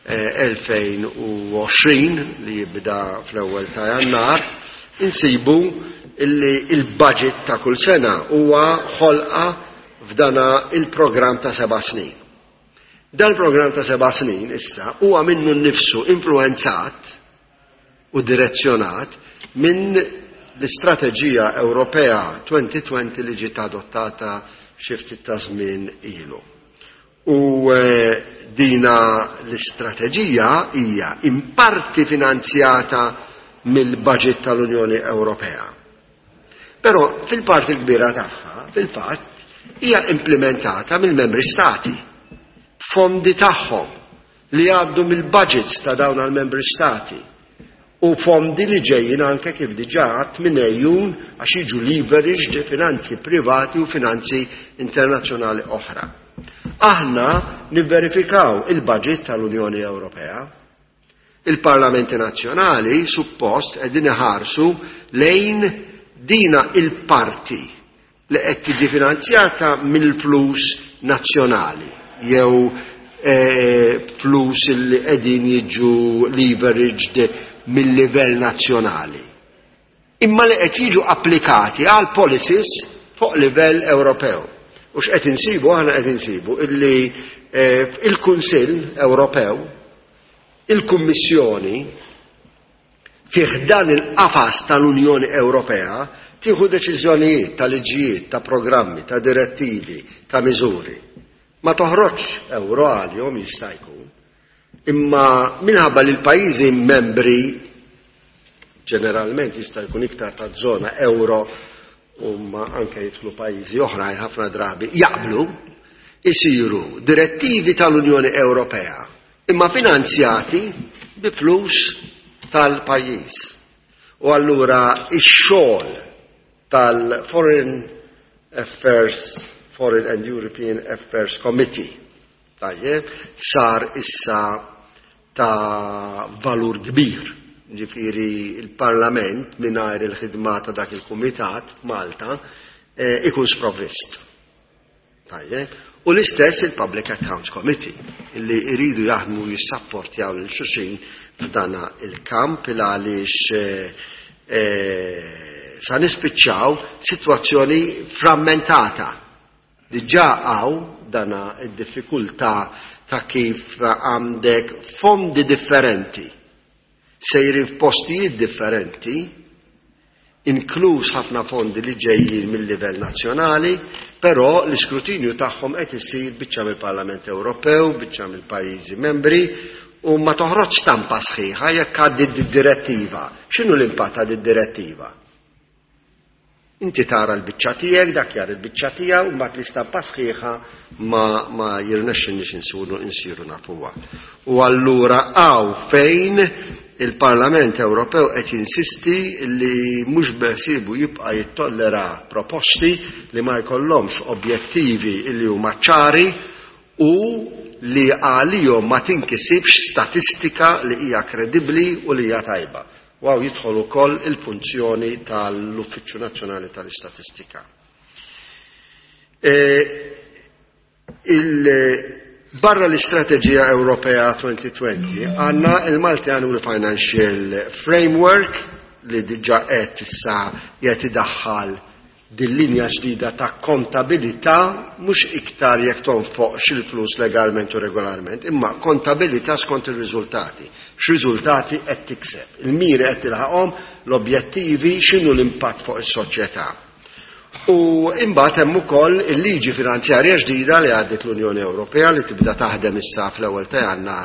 2020 li jibda fl-ewwel ta' Jannar, insibu illi il-budget ta' kull sena huwa ħolqa f'dana il-programm ta' 7 snin. Dan il-programm ta' 7 snin issa huwa minnu nnifsu influenzat u direzzjonat minn l-Istrateġija Ewropea 2020 li ġiet adottata xi ftit ta' żmien ilu. U dina l-istrateġija hija in parti finanzjata mill-budget tal-Unjoni Ewropea. Però fil-parti kbira tagħha, fil-fatt, hija implementata mill-membri stati. Fondi tagħhom li għaddu mill-budgets ta' dawn għall-membri stati. U fondi li ġejjin anke kif diġà għadt minn ejjun għax jiġu leveraged finanzi privati u finanzi internazzjonali oħra. Aħna nivverifikaw il-budget tal-Unjoni Ewropea. Il-Parlamenti Nazzjonali suppost qegħdin iħarsu lejn dina il-parti li qed tiġi finanzjata mill-flus nazzjonali jew flus li qegħdin jiġu leveraged mill-livell nazzjonali. Imma li qed jiġu applikati għal policies fuq livell Ewropew. U x'qed insibu aħna qed insibu illi il-Kunsill Ewropew, il-Kummissjoni fih dan il-qafas tal-Unjoni Ewropea tieħu deċiżjonijiet ta' liġijiet, ta' programmi, ta' direttivi, ta' miżuri. Ma toħroġx euro għalihom jista' jkun. Imma minħabba li l-pajjiżi membri ġeneralment jista' jkun iktar ta' żona euro u ma anke jidħlu pajjiżi oħrajn ħafna drabi jaqblu, isiru direttivi tal-Unjoni Ewropea imma finanzjati bi flus tal-pajjiż. U allura ix-xogħol tal-Foreign and European Affairs Committee sar issa ta' valur kbir. Ġifieri il-Parlament mingħajr il-ħidma ta' dak il-Kumitat Malta ikun sprovvist. U l-istess il-Public Accounts Committee illi jridu jaħdmu jissapportjaw lil xulxin f'dana il-kamp għaliex sa nispiċċaw sitwazzjoni frammentata. Diġà hawn dana id-diffikultà ta' kif għandek fondi differenti sejrin f'postijiet differenti, inkluż ħafna fondi li ġejjin mill-livell nazzjonali, però l-iskrutinju tagħhom qed isir biċċa mill-Parlament Ewropew, biċċa mill-pajjiżi membri, u ma toħroġ stampa sħiħa jekk għaddi d-direttiva. X'inhu l-impatt ta' d-direttiva? Inti tara l-biċċa tiegħek, dak jar il-biċċa tiegħu, u mbagħad l-istampa sħiħa ma jirnexxinniex insiru nafuha. U allura hawn fejn il-Parlament Ewropew qed jinsisti li mhux beħsiebu jibqa' jittollera proposti li ma jkollhomx objettivi li huma ċari u li għalihom ma tinkisibx statistika li hija kredibbli u li hija tajba. Waw jidħol ukoll il-funzjoni tal-Uffiċċju Nazzjonali tal-Istatistika. Barra l-Istrateġija Ewropea 2020 għandna il-Malti Annual Financial Framework li diġà qed issa qed idaħħal din linja ġdida ta' kontabilità mhux iktar jekk tonfoqx il-flus legalment u regolarment, imma kontabilità skont ir-riżultati. X'riżultati qed tikseb, il-miri qed tilħaqhom, l-objettivi, x'inhu l-impatt fuq is-soċjetà. U imbagħad hemm ukoll il-liġi finanzjarja ġdida li għaddiet l-Unjoni Ewropea li tibda taħdem issa fl-ewwel ta' Jannar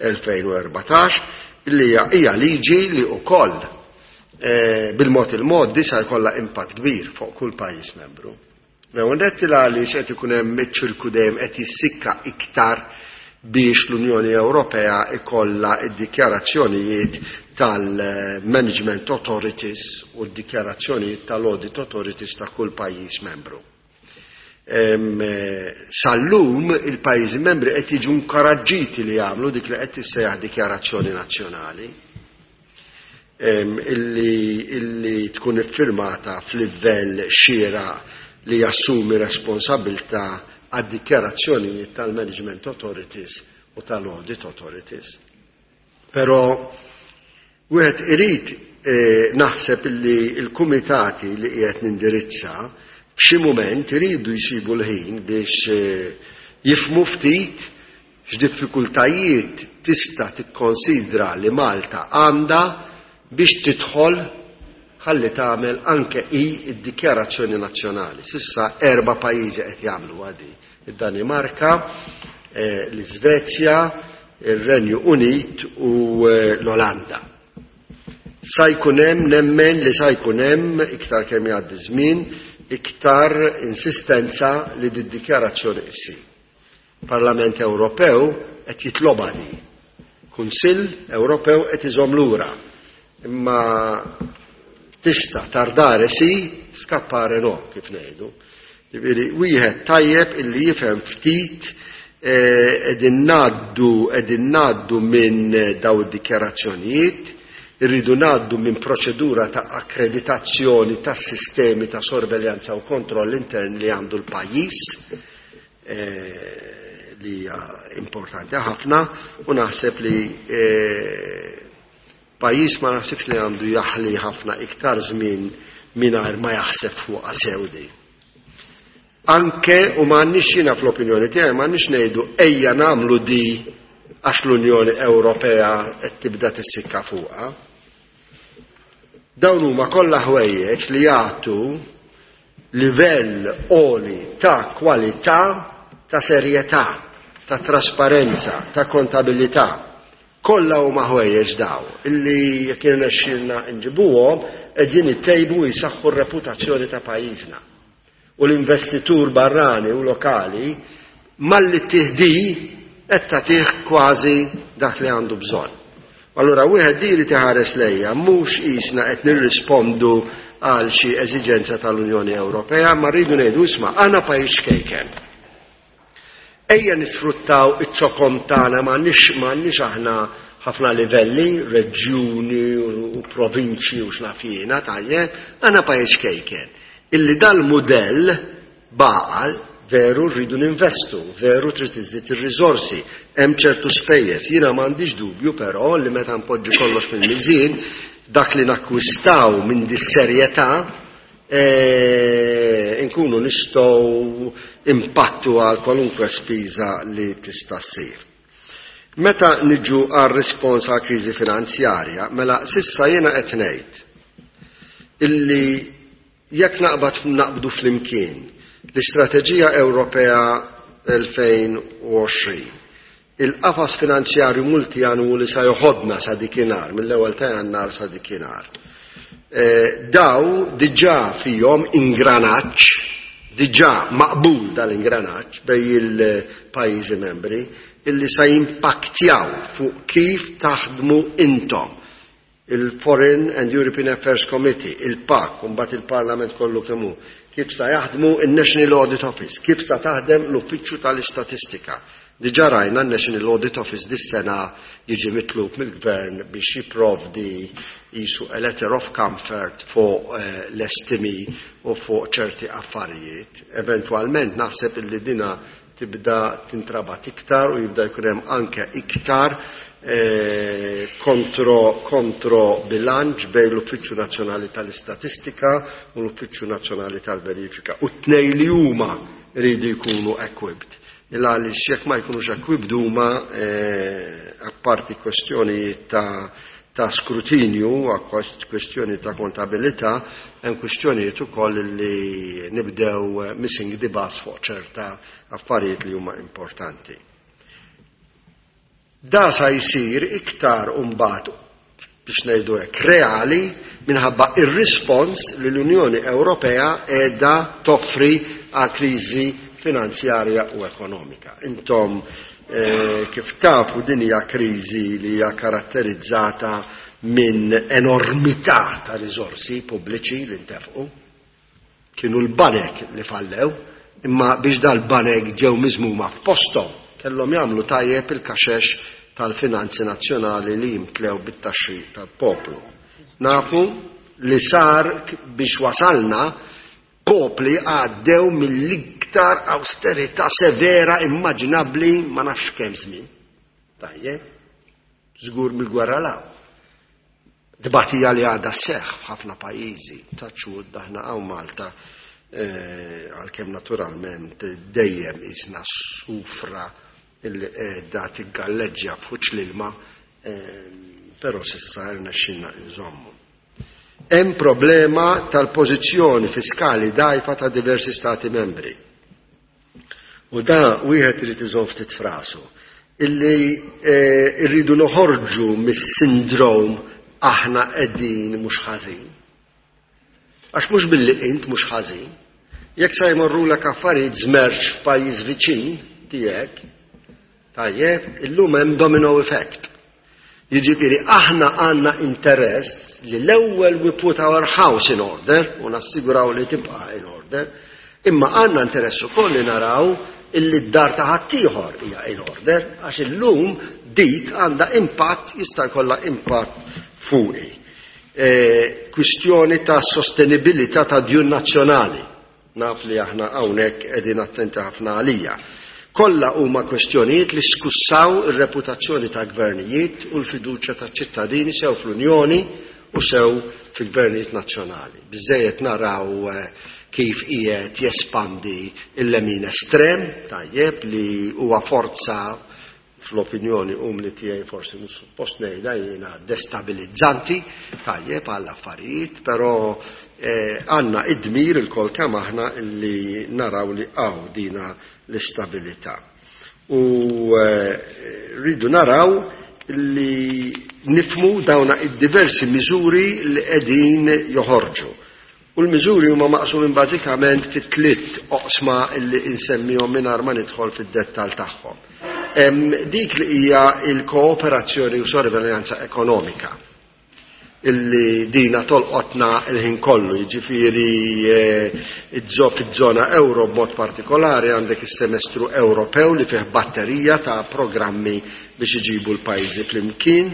2014 li hija liġi li wkoll bil-mod il-modi sa jkollha impatt kbir fuq kull pajjiż membru. Newnet għaliex qed ikun hemm iċ-ċirku dejjem qed jissikka iktar biex l-Unjoni Ewropea ikollha d-dikjarazzjonijiet tal-Management Authorities u d-dikjarazzjonijiet tal-Audit Authorities ta' kull pajjiż membru. Sal-lum il-pajjiżi membri qed jiġu inkoraġġiti li jagħmlu dik li qed tissejjaħ dikjarazzjoni nazzjonali illi tkun iffirmata f'livell xieraq li jassumi responsabilità għad-dikjarazzjonijiet tal-Management Authorities u tal-Audit Authorities. Però wieħed irid naħseb li l-kumitati li qiegħed nindirizza f'xi mument iridu jsibu l-ħin biex jifhmu ftit x'diffikultajiet tista' tikkonsidra li Malta għandha biex tidħol ħalli tagħmel anke id-dikjarazzjoni nazzjonali. Sissa 4 pajjiżi qed jagħmlu għadi. Id-Danimarka, l-Iżvezja, ir-Renju Unit u l-Olanda. Sa jkun hemm nemmen li sa jkun hemm iktar kemm jgħaddi żmien iktar insistenza li d-dikjarazzjoni issir. Parlament Ewropew qed jitlobha di. Kunsill Ewropew qed iżomm lura. Imma tista' tardare si, skappare no, kif ngħidu. Jiġifieri wieħed tajjeb illi jifhem ftit qegħdin ngħaddu minn daw id-dikjarazzjonijiet, irridu ngħaddu minn proċedura ta' akkreditazzjoni tas-sistemi ta' sorveljanza u kontroll intern li għandu l-pajjiż li hija importanti ħafna u naħseb li pajjiż ma naħsibx li għandu jaħli ħafna iktar żmien mingħajr ma jaħseb fuqha sewdi. Anke u m'għandniex jiena fl-opinjoni tiegħi m'għandniex ngħidu ejja nagħmlu di għax l-Unjoni Ewropea qed tibda tissikka fuqha. Dawn huma kollha ħwejjeġ li jagħtu livell għoli ta' kwalità, ta' serjetà, ta' trasparenza, ta' kontabilità. Kollha huma ħwejjeġ daw illi jekk irnexxielna nġibuhom qegħdin ittejbu jsaħħu r-reputazzjoni ta' pajjiżna. U l-investitur barrani u lokali malli tieħdi qed tagħtih kważi dak li għandu bżonn. Allura wieħed li tiħares lejha mhux qisna qed nirrispondu għal xi eżiġenza tal-Unjoni Ewropea, ma rridu ngħidu isma' għandna pajjiż kejken. Ejja nisfruttaw iċ-ċokom tagħna m'għandniex aħna ħafna livelli, reġjuni u provinċi u x'naf jiena tajjeb, għandna pajjiż kejken. Illi dal-mudell baqal veru rridu ninvestu, veru trid tiżdied ir-riżorsi, hemm ċertu spejjeż. Jiena m'għandix dubju però li meta npoġġi kollox fil-miżin dak li nakkwistaw minn dis-serjetà nkunu nistgħu impattu għal kwalunkwe spiża li tista' ssir. Meta niġu għal rispons għal kriżi finanzjarja, mela sissa jiena qed ngħid illi jekk naqbdu flimkien l-Istrateġija Ewropea 2020, il-qafas finanzjarju multianwali li sa joħodna sa dikinhar, mill-ewwel ta' Jannar sa dikinhar. Daw diġà fihom ingranaġġ, diġà maqbul dal-ingranaġġ bej il-pajjiżi membri illi sa jimpaktjaw fuq kif taħdmu intom. Il-Foreign and European Affairs Committee, il-PAC, mbagħad il-Parlament kollu kemm hu, kif sa jaħdmu il-National Audit Office, kif sa taħdem l-Uffiċċju tal-Istatistika. Diġà rajna n-National Audit Office dis-sena jiġi mitlub mill-Gvern biex jipprovdi jisu a letter of comfort fuq l-estimi u fuq ċerti affarijiet. Eventualment naħseb illi dina tibda tintrabat iktar u jibda jkun hemm anke iktar kontro bilanċ bejn l-Uffiċċju Nazzjonali tal-Istatistika u l-Uffiċċju Nazzjonali tal-Verifika. U t-tnejn li huma jridu jkunu equipped. Għaliex jekk ma jkunux equipped huma apparti kwestjoni ta' skrutinju, kwestjoni ta' kontabilità, hemm kwestjonijiet ukoll li nibdew missing the bus fuq ċerta affarijiet li huma importanti. Da sa jsir iktar mbagħad biex ngħidu hekk reali minħabba ir-rispons li l-Unjoni Ewropea qiegħda toffri għal kriżi finanzjarja u ekonomika. Intom kif tafu din hija kriżi li hija karatterizzata minn enormità ta' riżorsi pubbliċi li ntefqu. Kienu l-banek li fallew, imma biex dal-banek ġew miżmuma f'posthom kellhom jagħmlu tajjeb il-kaxex tal-finanzi nazzjonali li jimtlew bit-taxxi tal-poplu. Nafu li sar biex wasalna popli għaddew mill-iktar austerità severa immaġinabbli ma nafx kemm żmien. Tajjeb, żgur mill-gwerra law. Dbatija li għadha sseħħ f'ħafna pajjiżi ta' ċud daħna hawn Malta għalkemm naturalment dejjem isna sufra illi qiegħda tiggalleġġja fuq l-ilma, però s'issa rnexxinna nżommu. Hemm problema tal-pożizzjoni fiskali dgħajfa ta' diversi stati membri. U da wieħed irid iżomm ftit frasu illi rridu noħorġu mis-sindrom aħna qegħdin mhux ħażin. Għax mhux billi int mhux ħażin. Jekk se jmorrulek affarijiet żmerġ f'pajjiż viċin tiegħek, tajjeb, illum hemm domino effect. Jiġifieri aħna għandna interess li l-ewwel we put our house in order u nassiguraw li tibqa' in order, imma għandna interess ukoll li naraw illi d-dar ta' ħaddieħor hija in order għax illum dik għandha impatt jista' jkollha impatt fuqi. Kwistjoni ta' sostenibilità ta' djun nazzjonali. Naf li aħna hawnhekk qegħdin attenti ħafna għalija. Kollha huma kwestjonijiet li skussaw ir-reputazzjoni ta' gvernijiet u l-fiduċja taċ-ċittadini sew fl-Unjoni u sew fil-gvernijiet nazzjonali. Biżejjed naraw kif qiegħed jespandi il-lemin estrem, tajjeb li huwa forza fl-opinjoni li tiegħi forsi mhux suppost ngħidha jiena destabilizzanti, tajjeb għall affarijiet, però għandna id-dmir il-kol kemm aħna li naraw li dina l-istabilità. U rridu naraw li nifmu dawna id-diversi miżuri li qegħdin joħorġu. U l-miżuri huma maqsumin bażikament fit tliet oqsma li insemmihom mingħajr ma nidħol fid-dettall tagħhom. Dik li hija l-kooperazzjoni u sorveljanza ekonomika illi dina tolqotna il-ħin kollu, jiġifieri fiż-żona euro b'mod partikolari għandek is-semestru Ewropew li fih batterija ta' programmi biex iġibu l-pajjiżi flimkien,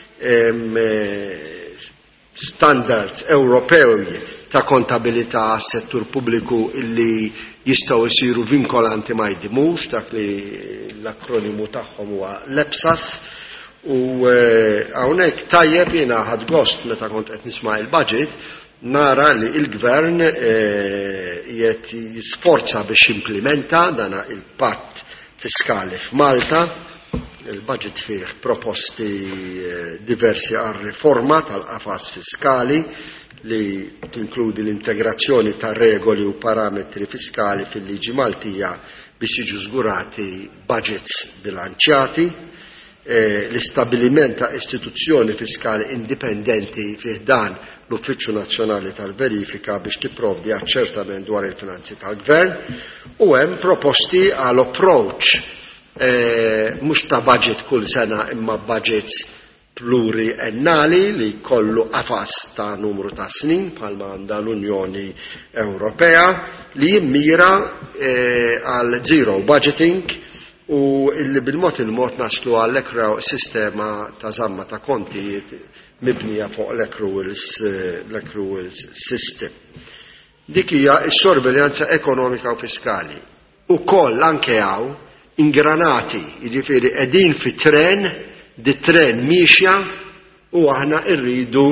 standards Ewropew ta' kontabilità għas-settur pubbliku illi jistgħu jsiru vinkolanti ma jdimux, dak li l-akronimu tagħhom huwa l-EPSAS. U hawnhekk tajjeb jiena ħadd gost meta kont qed nisma' il-budget nara li l-gvern qiegħed jisforza biex jimplementa dana il-patt fiskali f'Malta. Il-budget fih proposti diversi għal riforma tal-qafas fiskali li tinkludi l-integrazzjoni ta' regoli u parametri fiskali fil-liġi Maltija biex jiġu żgurati budgets bilanċjati, l-istabiliment ta' istituzzjoni fiskali indipendenti fih dan l-Uffiċċju Nazzjonali tal-Verifika biex tipprovdi aċċertament dwar il-finanzi tal-Gvern u hemm proposti għal approach mhux ta' budget kull sena imma budgets pluriennali li kollu qafas ta' numru ta' snin bħalma għandha l-Unjoni Ewropea li jimmira għal zero budgeting u illi bil-mod naslu għall-accrual sistema ta' żamma ta' konti mibnija fuq l-accruals system. Dik hija s-sorveljanza ekonomika u fiskali. Ukoll anke hawn ingranati, jiġifieri qegħdin fit-tren, dit-tren miexja u aħna rridu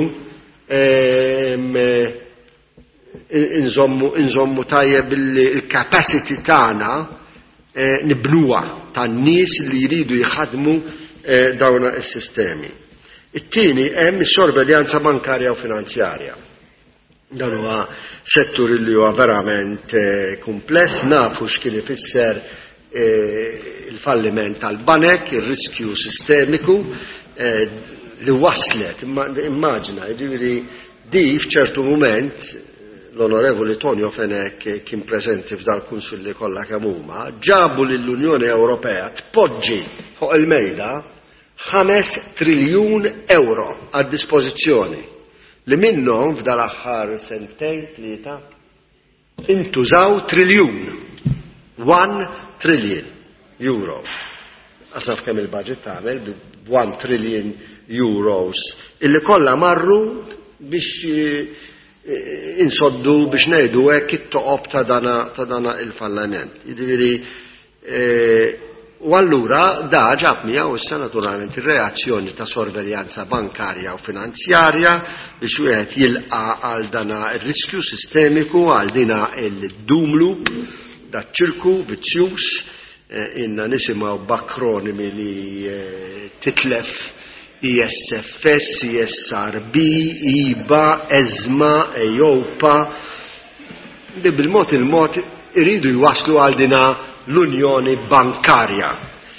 inżommu tajjeb il-capacity tagħna nibnuha tan-nies li jridu jħadmu dawna s-sistemi. It-tieni hemm is-sorveljanza bankarja u finanzjarja. Dan huwa settur li huwa verament kumpless, nafu x'kien ifisser il-falliment tal-banek, ir-riskju sistemiku li waslet, immaġina, jiġifieri di f'ċertu mument l-Onorevoli Tonio Fenek kien preżenti f'dal-Kunsilli kollha kemm huma, ġabu lill-Unjoni Ewropea tpoġġi fuq il-mejda 5 triljun euro għad-dispożizzjoni li minnhom f'dal-aħħar sentejn tlieta intużaw triljun. 1 trillion euro. Għasaf kemm il-budget tagħmel b'1 trillion euros illi kollha marru biex insoddu biex ngħidu hekk it-toqob ta' dana il-falliment. Jiġifieri u allura da ġab miegħu issa naturalment ir-reazzjoni ta' sorveljanza bankarja u finanzjarja biex wieħed jilqa' għal dana ir-riskju sistemiku għal dina il-doom loop da ċirku vizzjuż inna nisimgħu b'akronimi li titlef ISFS, ISRB, IBA, ESMA, EIOPA. Bil-mod iridu jwaslu għal dina l-Unjoni Bankarja.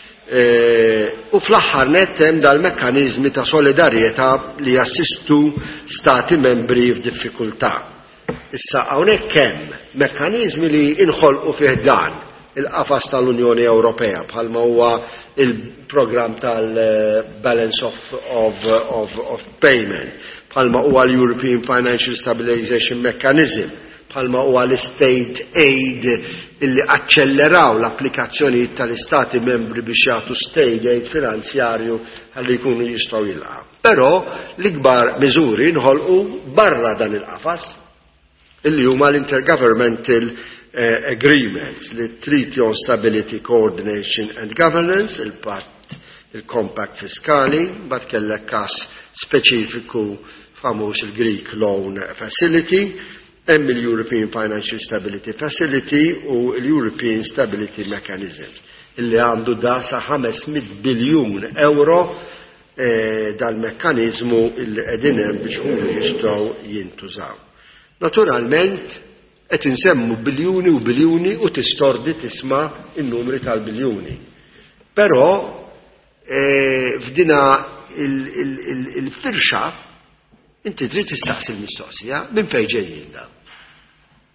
U fl-aħħar net hemm dal-mekkaniżmi ta' solidarjetà li jassistu stati membri f'diffikultà. Issa hawnhekk hemm mekkaniżmi li inħolqu fih dan il-qafas tal-Unjoni Ewropea bħalma huwa il-programm tal-Balance of Payment, bħalma huwa l-European Financial Stabilization Mechanism, bħalma huwa l-State Aid illi acceleraw l-applikazzjoni tal-Istati membri biex jagħtu State Aid finanzjarju ħalli jkunu jistgħu jilqgħu. Però l-ikbar miżuri nħolqu barra dan il-qafas illi huma l-Intergovernmental agreements, the Treaty on Stability, Coordination and Governance, il-Compact Fiskali, bat kellek kas speċifiku famuż il-Greek Loan Facility, hemm il-European Financial Stability Facility u l-European Stability Mechanism, illi għandu da sa 500 biljun euro dal-mekkanizmu illi qegħdin hemm biex huma jistgħu jintużaw. Naturalment, qed insemmu biljuni u biljuni u tistordi tisma' in-numri tal-biljuni. Però f'dina il-firxa inti trid tistaqsi l-mistoqsija minn fejn ġejjin da.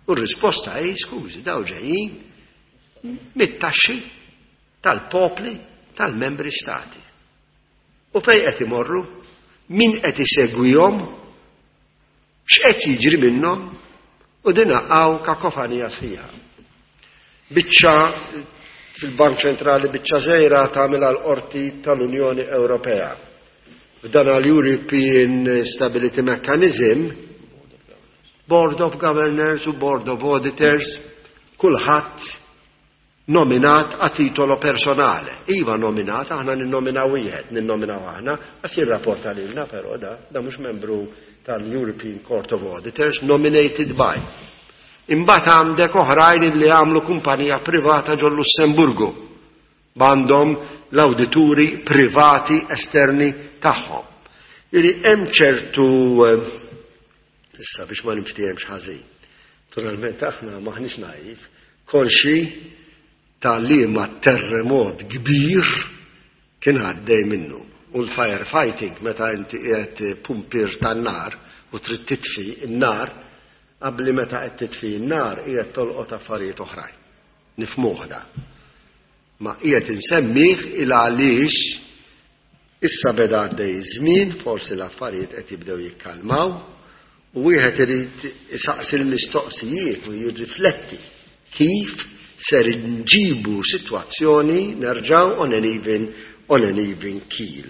U r-risposta hi skużi daw ġejjin mit-taxxi tal-popli tal-membri stati. U fejn qed imorru? Min qed isegwihom? X'qed jiġri minnhom? U din hawn kakofanija sħiħa. Biċċa fil-Bank Ċentrali biċċa żgħira tagħmilha l-Qorti tal-Unjoni Ewropea. F'dan għall-European Stability Mechanism, Board of Governors u Board of Auditors, kulħadd nominat a titolo personale. Iva nominat, aħna ninnominaw wieħed, ninnominaw aħna, għas jirrapporta lilna, però da mhux membru tal-European Court of Auditors, nominated by. Imbagħad għandek oħrajn li għamlu kumpanija privata ġol Lussemburgu, b'għandhom l-awdituri privati esterni tagħhom. Jiri hemm ċertu issa biex ma nimftihemx ħażin. Naturalment aħna maħniex naif, konxi tal-liema terremot kbir kien għaddej minnu. U l-firefighting meta inti qiegħed pumpir tan-nar u trid titfi n-nar, qabli meta qed titfi n-nar qiegħed tolqot affarijiet oħrajn. Nifhmuh dan. Ma qiegħed insemmih il għaliex issa beda għaddej żmien, forsi l-affarijiet qed jibdew jikkalmaw, u wieħed irid isaqsi l-mistoqsijiet u jirrifletti kif ser nġibu sitwazzjoni nerġgħu on an even keel.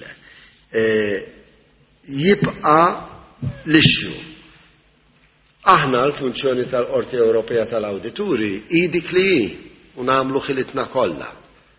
Jibqa' l-issue. Aħna l-funzjoni tal-Qorti Ewropea tal-Awdituri dik li u nagħmlu ħilitna kollha.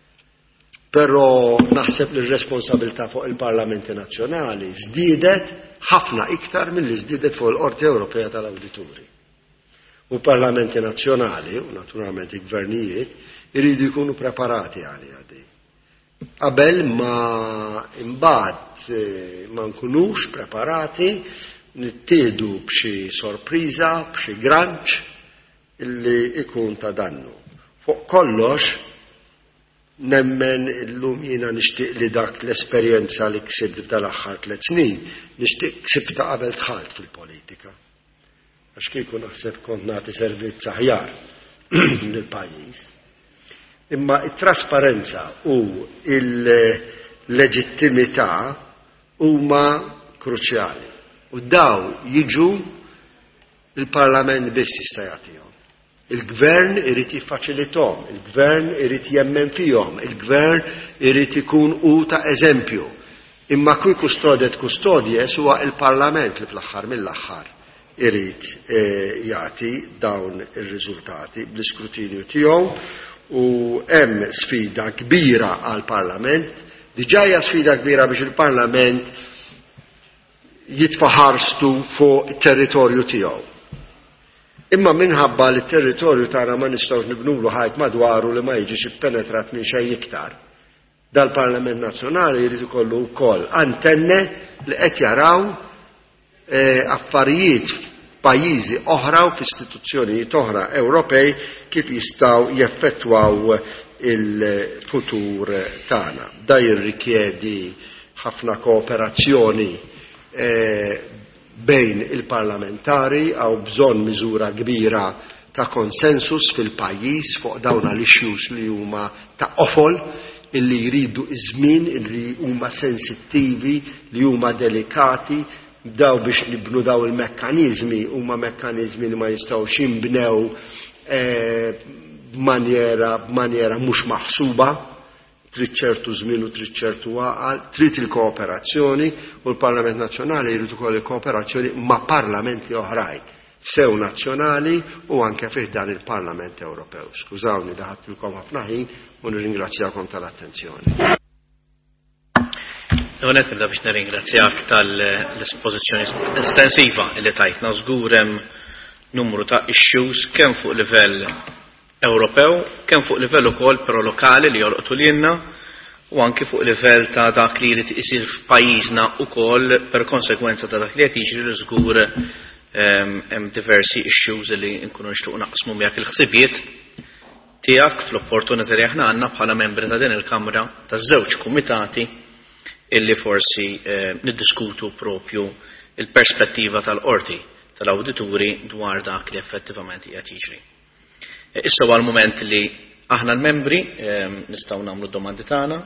Però naħseb li r-responsabilità fuq il-Parlamenti Nazzjonali żdiedet ħafna iktar milli żdiedet fuq il-Qorti Ewropea tal-Awdituri. U parlamenti nazzjonali, u naturalment il-gvernijiet, iridu jkunu preparati għalija di. Qabel ma imbagħad ma nkunux preparati, nittiedu b'xi sorpriża, b'xi granċ illi ikun ta' dannu. Fuq kollox, nemmen illum jiena nixtieq li dak l-esperjenza li ksibt f'dal-aħħar 3 snin, nixtieq ksibta qabel dħalt fil-politika. Għax kieku naħseb kont nagħti servizz aħjar lill-pajjiż. Imma it-trasparenza u il-leġittimità huma kruċjali. U daw jiġu il-Parlament biss jista' jagħtihom. Il-Gvern irid jiffaċilithom, il-Gvern irid jemmen fihom, il-Gvern irid ikun ta' eżempju. Imma kwi kustodjes huwa il-Parlament li fl-aħħar mill-aħħar irid jagħti dawn ir-riżultati bl-iskrutinju tiegħu u hemm sfida kbira għall-Parlament, diġà hija sfida kbira biex il-Parlament jitfaħarstu fuq it-territorju tiegħu. Imma minħabba li t-territorju tagħna ma nistgħux nibnulu ħajt madwaru li ma jiġix ippenetrat minn xejn iktar. Dal-Parlament Nazzjonali jrid ikollu wkoll antenne li qed jaraw affarijiet f'pajjiżi oħra u f'istituzzjonijiet oħra Ewropej kif jistgħu jeffettwaw il-futur tagħna. Da jirrikjedi ħafna kooperazzjoni bejn il-parlamentari għaw bżonn miżura kbira ta' konsensus fil-pajjiż fuq dawn l-issues li huma ta' qofol illi jridu iż-żmien, illi huma sensittivi, li huma delikati, daw biex nibnu daw il-mekkaniżmi huma mekkaniżmi li ma jistgħux jinbnew b'manjera mhux maħsuba, trid ċertu żmien u trid ċertu għaqal, trid il-kooperazzjoni u l-Parlament Nazzjonali jrid ukoll il-kooperazzjoni ma' parlamenti oħrajn, sew nazzjonali u anke fih dan il-Parlament Ewropew. Skużawni li ħadtilkom ħafna ħin u nirringrazzjakom tal-attenzjoni. Għonet nibda biex nirringrazzjak tal-espożizzjoni estensiva li tajtna żgur hemm numru ta' issues kemm fuq livell Ewropew, kemm fuq livell ukoll però lokali li jolqtu lilna u anke fuq livell ta' dak li jrid isir f'pajjiżna ukoll per konsekwenza ta' dak li qed jiġri li żgur hemm diversi issues li nkunu nixtiequ naqsmu miegħek il-ħsibiet tiegħek fl-opportunità li aħna għandna bħala membri ta' din il-Kamra taż-żewġ kumitati illi forsi niddiskutu propju il-perspettiva tal-qorti tal-awdituri dwar dak li effettivament qiegħed jiġri. Issa huwa l-mument li aħna l-membri nistgħu nagħmlu d-domandi tagħna,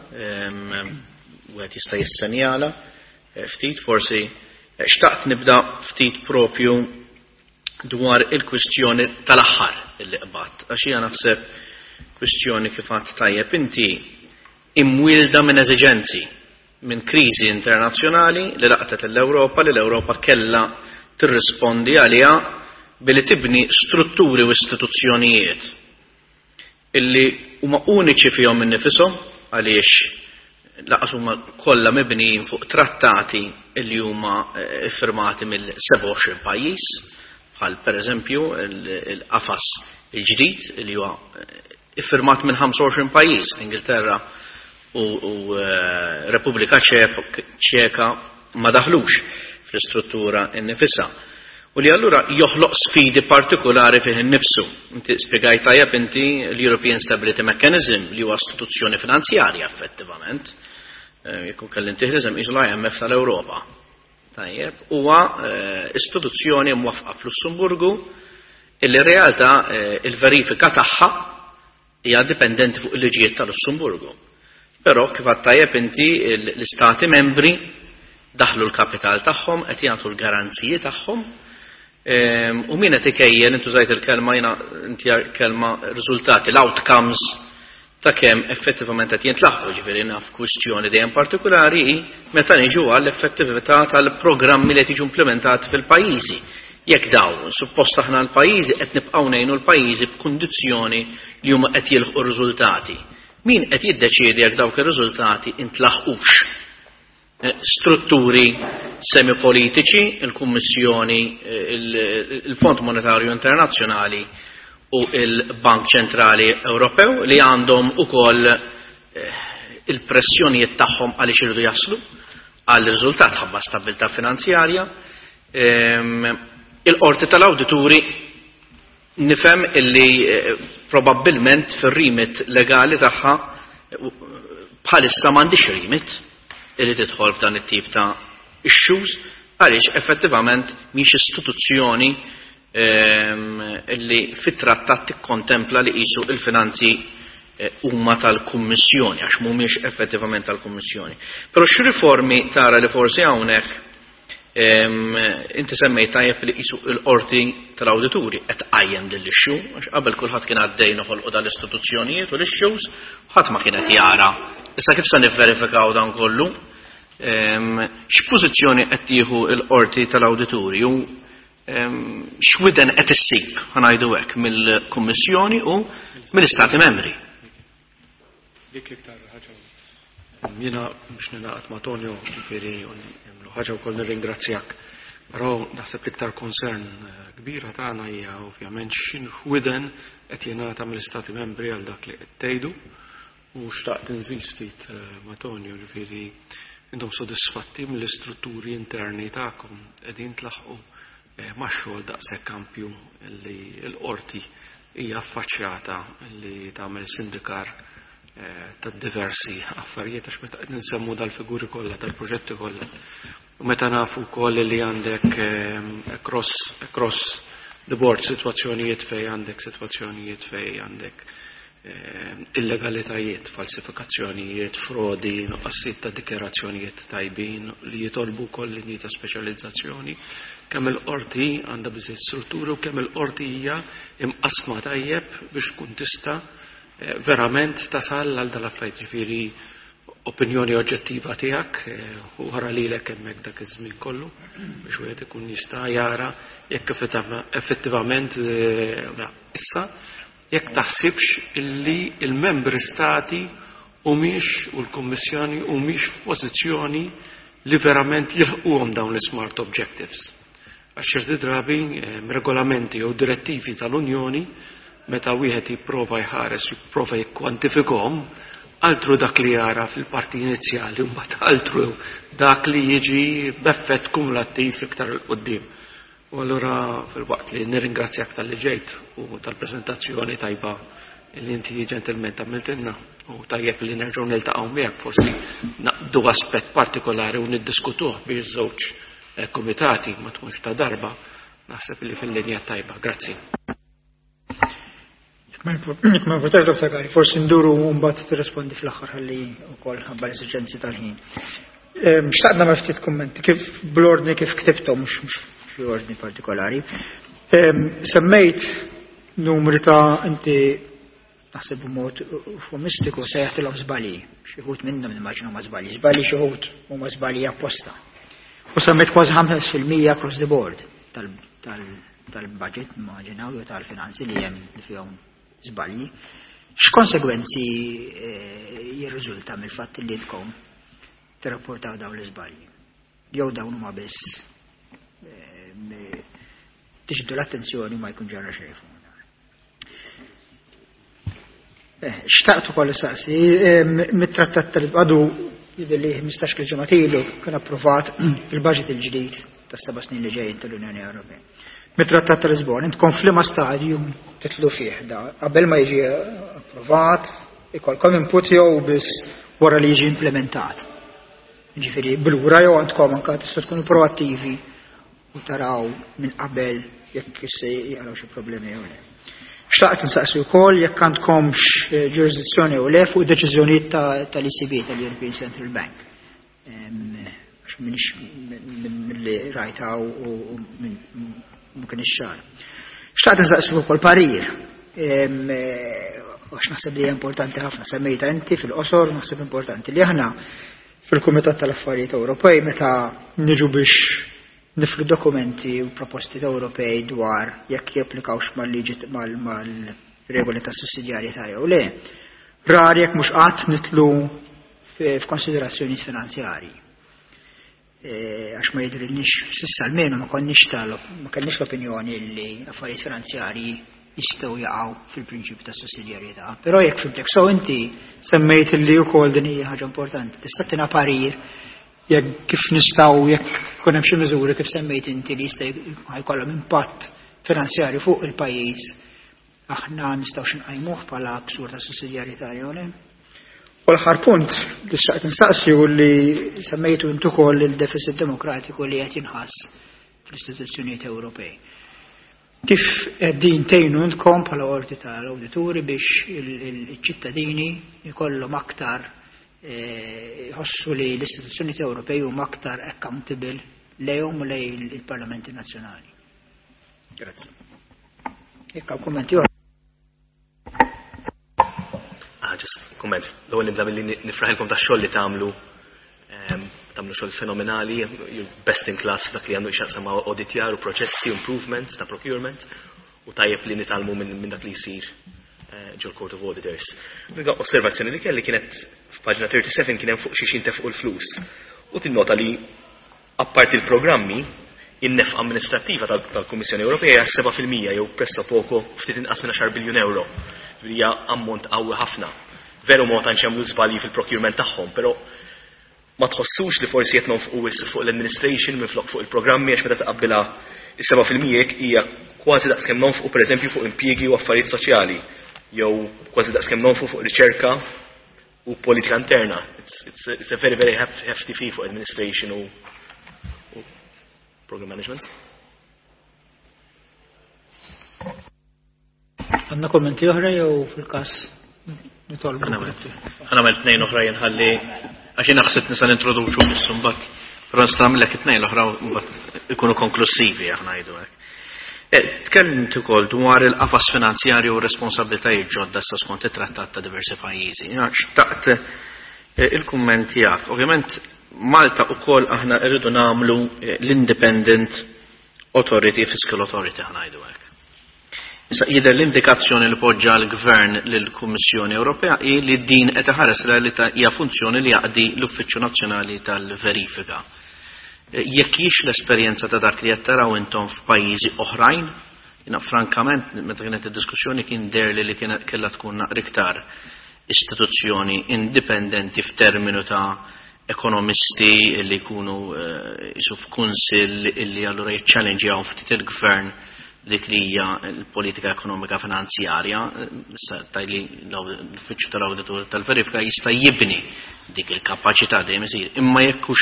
wieħed jista' jissenjala ftit forsi xtaqt nibda ftit propju dwar il-kwistjoni tal-aħħar li qbad. Għax jiena naħseb kwistjoni kif għadt tajjeb inti imwielda minn eżiġenzi, minn kriżi internazzjonali li laqtet l-Ewropa li l-Ewropa kellha tirrispondi għaliha billi tibni strutturi u istituzzjonijiet illi huma uniċi fihom innifishom għaliex laqas huma kollha mibnijin fuq trattati illi huma iffirmati mill-27 pajjiż bħal pereżempju il-qafas il-ġdid illi huwa iffirmat minn 25 pajjiż, Ingilterra u Repubblika Ċeka ma daħlux fl-istruttura innifisha. U li allura joħloq sfidi partikolari fih innifsu. Inti spjegaj tajjeb inti l-European Stability Mechanism li huwa istituzzjoni finanzjarja effettivament. Jekk kelli intiħriżem iġu l-IMF tal-Ewropa. Tajjeb, huwa istituzzjoni mwafqa fl-Lussemburgu illi realtà il-verifika tagħha hija dipendenti fuq il-liġijiet tal-Lussemburgu. Però kif tajjeb inti l-istati membri daħlu l-kapital tagħhom qed jagħtu l-garanziji tagħhom u min qed ikejjen intu żgħid il-kelma jiena inti kelma riżultati l-outcomes ta' kemm effettivament qed jintlaħqu, ġifieri naf kwistjoni dejjem partikolari meta niġu għall-effettività tal-programmi li qed jiġu implementati fil-pajjiżi. Jekk dawn suppost aħna l-pajjiżi qed nibqgħu ngħinu l-pajjiżi b'kundizzjoni li huma qed jilħqu r-riżultati. Min qed jiddeċiedi jekk dawk ir-riżultati intlaħqux? Strutturi semipolitiċi, il-Kummissjoni, il-Fond Monetarju Internazzjonali u il-Bank Ċentrali Ewropew li għandhom ukoll il-pressjonijiet tagħhom għaliex iridu jaslu għal riżultat ħabba stabilità finanzjarja. Il-qorti tal-awdituri nifhem illi probabbilment fir-rimit legali tagħha bħalissa m'għandix rimit illi tidħol f'dan it-tip ta' issues għaliex effettivament mhix istituzzjoni illi fit-trattat tikkontempla li qisu il-finanzi huma tal-Kummissjoni għax mhumiex effettivament tal-Kummissjoni. Però xi riformi tara li forsi hawnhekk inti semmejt tajjeb li qisu l-qorti tal-awdituri qed qajjem din l-issue għax qabel kulħadd kien għaddej noħolqu dal-istituzzjonijiet u l-issues ħadd ma kien qed jara. Issa kif se nivverifikaw dan kollu? X'pożizzjoni qed tieħu l-qorti tal-awdituri u x'widen qed issib ħanajdu hekk mill-Kummissjoni u mill-Istati Membri. Jiena biex ninaqat ma' Tonio ġifieri ħaġa wkoll nirringrazzjak. Però naħseb l-iktar konsern kbira tagħna hija ovvjament x'widen qed jingħata mill-Istati Membri għal dak li qed tgħidu u xtaqt inżid ftit ma' Tonio ġifieri intom sodisfatti mill-istrutturi interni tagħkom qegħdin tlaħqu max-xogħol daqshekk ampju li l-qorti hija affaċċjata li tagħmel sindikar ta' diversi affarijiet għax meta qed ninsemmu dal-figuri kollha tal-proġetti kollha. U meta nafu wkoll li għandek across the board sitwazzjonijiet fejn għandek illegalitajiet, falsifikazzjonijiet, frodi, nuqqassiet ta' dikjarazzjonijiet tajbin li jitolbu wkoll linji ta' speċjalizzazzjoni. Kemm il-qorti għandha biżejjed strutturi u kemm il-qorti hija imqasma tajjeb biex tkun tista' verament tasal għal dal-affarijiet ġifieri opinjoni oġġettiva tiegħek u wara lilek hemmhekk dak iż-żmien kollu biex wieħed ikun jista' jara jekk effettivament issa jekk taħsibx illi il-membri stati humiex u l-Kummissjoni humiex f'pożizzjoni li verament jilħquhom dawn l-smart objectives. Għax ċerti drabi regolamenti u direttivi tal-Unjoni meta wieħed jipprova jħares jipprova jikkwantifikhom altru dak li jara fil-parti inizjali u mbagħad altru dak li jiġi b'effett kumulattiv iktar il qudiem. U allura fil-waqt li nirringrazzjak tal-li ġejt u tal-preżentazzjoni tajba li inti ġentilment għamiltilna u tajjeb li nerġgħu niltaqgħu miegħek forsi naqdu aspett partikolari u niddiskutuh biex żewġ komitati ma tkunx ta' darba naħseb li fil-linja tajba. Grazzi. Jek ma votax Dr. Gari, forsi nduru mbagħad tirrispondi fl-aħħar ħalli wkoll ħabba l-esiġenzi tal-ħin. Xtaqna ma ftit kummenti kif bl-ordni kif ktibtom mhux fi ordni partikolari. Semmejt numri ta' inti naħseb b'mod eufemistiku sejħtilhom żbalji. Xi wħud minnhom nimmaġinu ma żbalji, żbalji xi wħud huma żbalji apposta. U semmejt kważi 5% across the board tal-budget immaġinaw jew tal-finanzi li hemm li fihom żbalji. X'konsegwenzi jirriżulta mill-fatt li intkom tirrapportaw dawn l-iżbalji? Jew dawn huma biss tixbdu l-attenzjoni ma jkun ġara xejn. Xtaqtu koll saqsi, mit-trattat tal-għadu li 15 ġimgħa ilu kien approvat il-budget il-ġdid ta' 7 snin li ġejjin tal-Unjoni Ewropea. Mit-trattat tal-Lisbona, intkom f'liema stadju titlu fih da qabel ma jiġi approvat, ikolkom input jew biss wara li jiġi implementat. Ġifieri blura jew għandkom anke tistgħu tkunu proattivi u taraw minn qabel jekk jaraw xi problemi jew le. Xtaqt nsaqsi wkoll jekk għandkomx ġurisdizzjoni jew le fuq deċiżjonijiet tal-ECB tal-European Central Bank. Għax minix milli rajtaw u ma kienx xahar. Xtaqt nsaqsi wkoll parir. Għax naħseb li hija importanti ħafna semmejta inti fil-qosor naħseb importanti li aħna fil-Kumitat tal-Affarijiet Ewropej meta niġu biex niflu dokumenti u proposti Ewropej dwar jekk japplikawx mal-regoli ta' sussidjarjetà jew le, rar jekk mhux qatt nitlu f'konsiderazzjonijiet finanzjarji. Għax ma jidrilniex s'issa almenu ma kenniex l-opinjoni li affarijiet finanzjarji jistgħu jaqgħu fil-prinċipju ta' sussidjarjetà. Però jekk fimtek so inti semmejt li wkoll din hija ħaġa importanti. Tista' tina parir jekk kif nistgħu jekk kun hemm xi miżuri kif semmejt inti li jista' jkollhom impatt finanzjarju fuq il-pajjiż aħna nistgħu x'inqajmuh bħala ksur ta' sussidjarjetà jew le. U l-aħħar punt li xtaqt nistaqsi hu li semmejtu inti ukoll il-deficit demokratiku li qed jinħass fl-istituzzjonijiet Ewropej. Kif qegħdin tgħinu intkom bħala qorti tal-awdituri biex il-ċittadini jkollhom aktar jħossu li l-istituzzjonijiet Ewropej huma aktar accountable lejhom u lejn il-Parlamenti Nazzjonali. Grazzi. Jekk hawn kummenti oħra. Just kumment, l-ewwel nibda milli nifraħilkom tax-xogħol li tagħmlu xogħol fenomenali, best in class dak li għandu jxaqsam ma' auditjar u proċessi, improvement ta' procurement u tajjeb li nitalmu minn dak li jsir ġol Court of Auditors. L-unika osservazzjoni li kelli kienet f'paġna 37 kien hemm fuq xi xintefqu l-flus. U tinnota li apparti l-programmi in-nefqa amministrattiva tal-Kummissjoni Ewropea 7% jew pressa poco ftit inqas minn 10 biljun euro. Hija ammont qawwi ħafna. Veru ma tantx hemm żbalji fil-procurement tagħhom, però ma tħossux li forsi qed nonfqu fuq l-administration minflok fuq il-programmi għax meta taqabbilha is-7% hija kważi daqskemm nonfqu pereżempju fuq impjiegi u affarijiet soċjali jew kważi daqskemm nonfqu fuq riċerka u politika interna. It's a very, very hefty fee for administration u program management. Għandna kommenti oħra jew fil-każ nitolbu. Ħana għamel tnejn oħra jinħalli għax naħseb nisa nintroduċu biss mbagħad. Però nista' nagħmellek it-tnejn l-oħra mbagħad ikunu konklusivi aħna ngħidu hekk. Tkellimt ukoll dwar il-qafas finanzjarju u responsabbiltajiet ġodda sa skont it-trattat ta' diversi pajjiżi. Xtaqt il-kumment tiegħek. Ovvjament Malta ukoll aħna rridu nagħmlu l-Independent Authority, Fiscal Authority aħna ngħidu hekk. Issa jidher l-indikazzjoni li poġġa l-Gvern lill-Kummissjoni Ewropea hi li din qed iħares li hija funzjoni li jaqdi l-Uffiċċju Nazzjonali tal-Verifika. Jekk hix l-esperjenza ta' dak li qed taraw intom f'pajjiżi oħrajn, frankament meta kienet id-diskussjoni kien derli li kellha tkun naqra iktar istituzzjoni indipendenti f'terminu ta' ekonomisti li jkunu jisu f'kunsill illi allura jiċċallenġjaw ftit il-Gvern dik li hija l-politika ekonomika finanzjarja, tajli l-Uffiċċju tal-Awditur tal-Verifika jista' jibni dik il-kapaċità dejjem isir. Imma jekk hux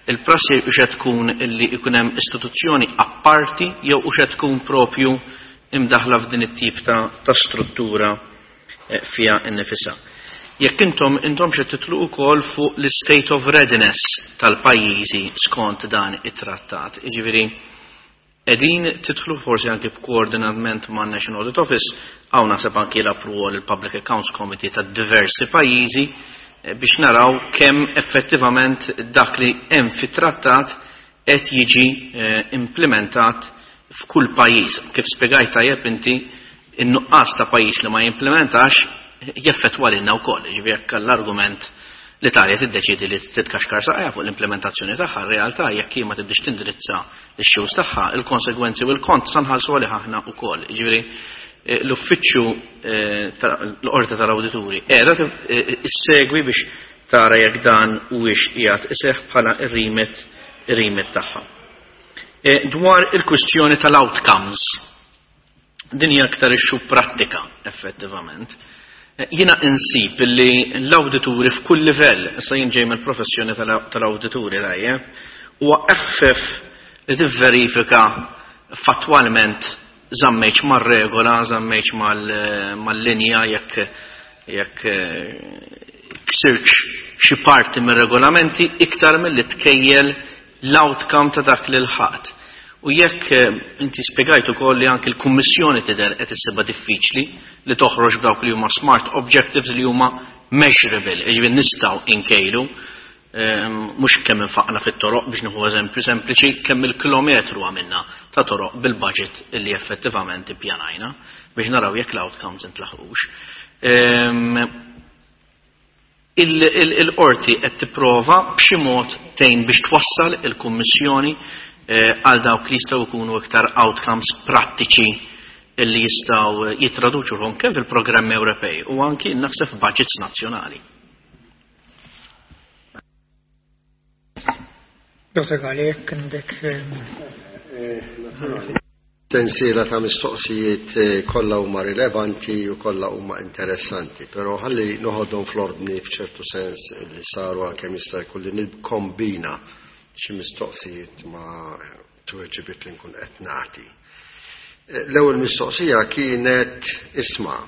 il-prassi u xed tkun illi ikun hemm istituzzjoni apparti jew u xed tkun propju imdaħla f'din it-tip ta' struttura fiha innifisha. Jekk intom xed titlu wkoll fuq l-state of readiness tal-pajjiżi skont dan it-trattat. Jiġifieri qegħdin tidħlu forsi anke b'koordinament man National Audit Office hawn naħseb anke l-appruwol il-Public Accounts Committee ta' diversi pajjiżi biex naraw kemm effettivament dak li hemm fit-trattat qed jiġi implementat f'kull pajjiż. Kif spjegajt tajjeb inti in-nuqqas ta' pajjiż li ma jimplementax jeffettwa lilna wkoll. Jiġifieri jekk l-argument l-Italja tiddeċiedi li titkaxkar saqajja fuq l-implementazzjoni tagħha, r-realtà jekk hija ma tibdix tindirizza l-xjuż tagħha, il-konsegwenzi u l-kont sa nħallsu għalih aħna wkoll. Jiġifieri l-uffiċċju l-Qorti tal-Awdituri qiegħda issegwi biex tara jekk dan huwiex qiegħed iseħħ bħala ir-remit tagħha. Dwar il-kwistjoni tal-outcomes, din hija aktar ixxu prattika effettivament. Jiena insib li l-awdituri f'kull livell, issa jien ġej mill-professjoni tal-awdituri tajjeb, huwa eħfef li tivverifika fattwalment żammejtx mar-regola, żammejtx mal-linja jekk ksirx xi parti mir-regolamenti iktar milli tkejjel l-outcome ta' dak li l-ħadd. U jekk inti spjegajt ukoll li anke l-Kummissjoni tidher qed issibha diffiċli li toħroġ b'dawk li huma smart objectives li huma measurable, jiġifieri nistgħu inkejlu mhux kemm infaqna fit-toroq biex nieħu eżempju sempliċi kemm il-kilometru għamilna ta' toroq bil-budget illi effettivament ippjanajna biex naraw jekk l-outcomes intlaħqux. Il-qorti qed tipprova b'xi mod tgħin biex twassal il-Kummissjoni għal dawk li jistgħu jkunu iktar outcomes prattiċi li jistgħu jitraduċuhom kemm fil-programmi Ewropej u anki naħseb f'budgets nazzjonali. Dr. Għalek, għandek sensiela ta' mistoqsijiet kollha huma rilevanti u kollha huma interessanti, però ħalli noħodhom fl-ordni f'ċertu sens li saru kemm jista' jkun li nikkombina xi mistoqsijiet ma tweġibit li nkun qed nagħti. L-ewwel mistoqsija kienet isma'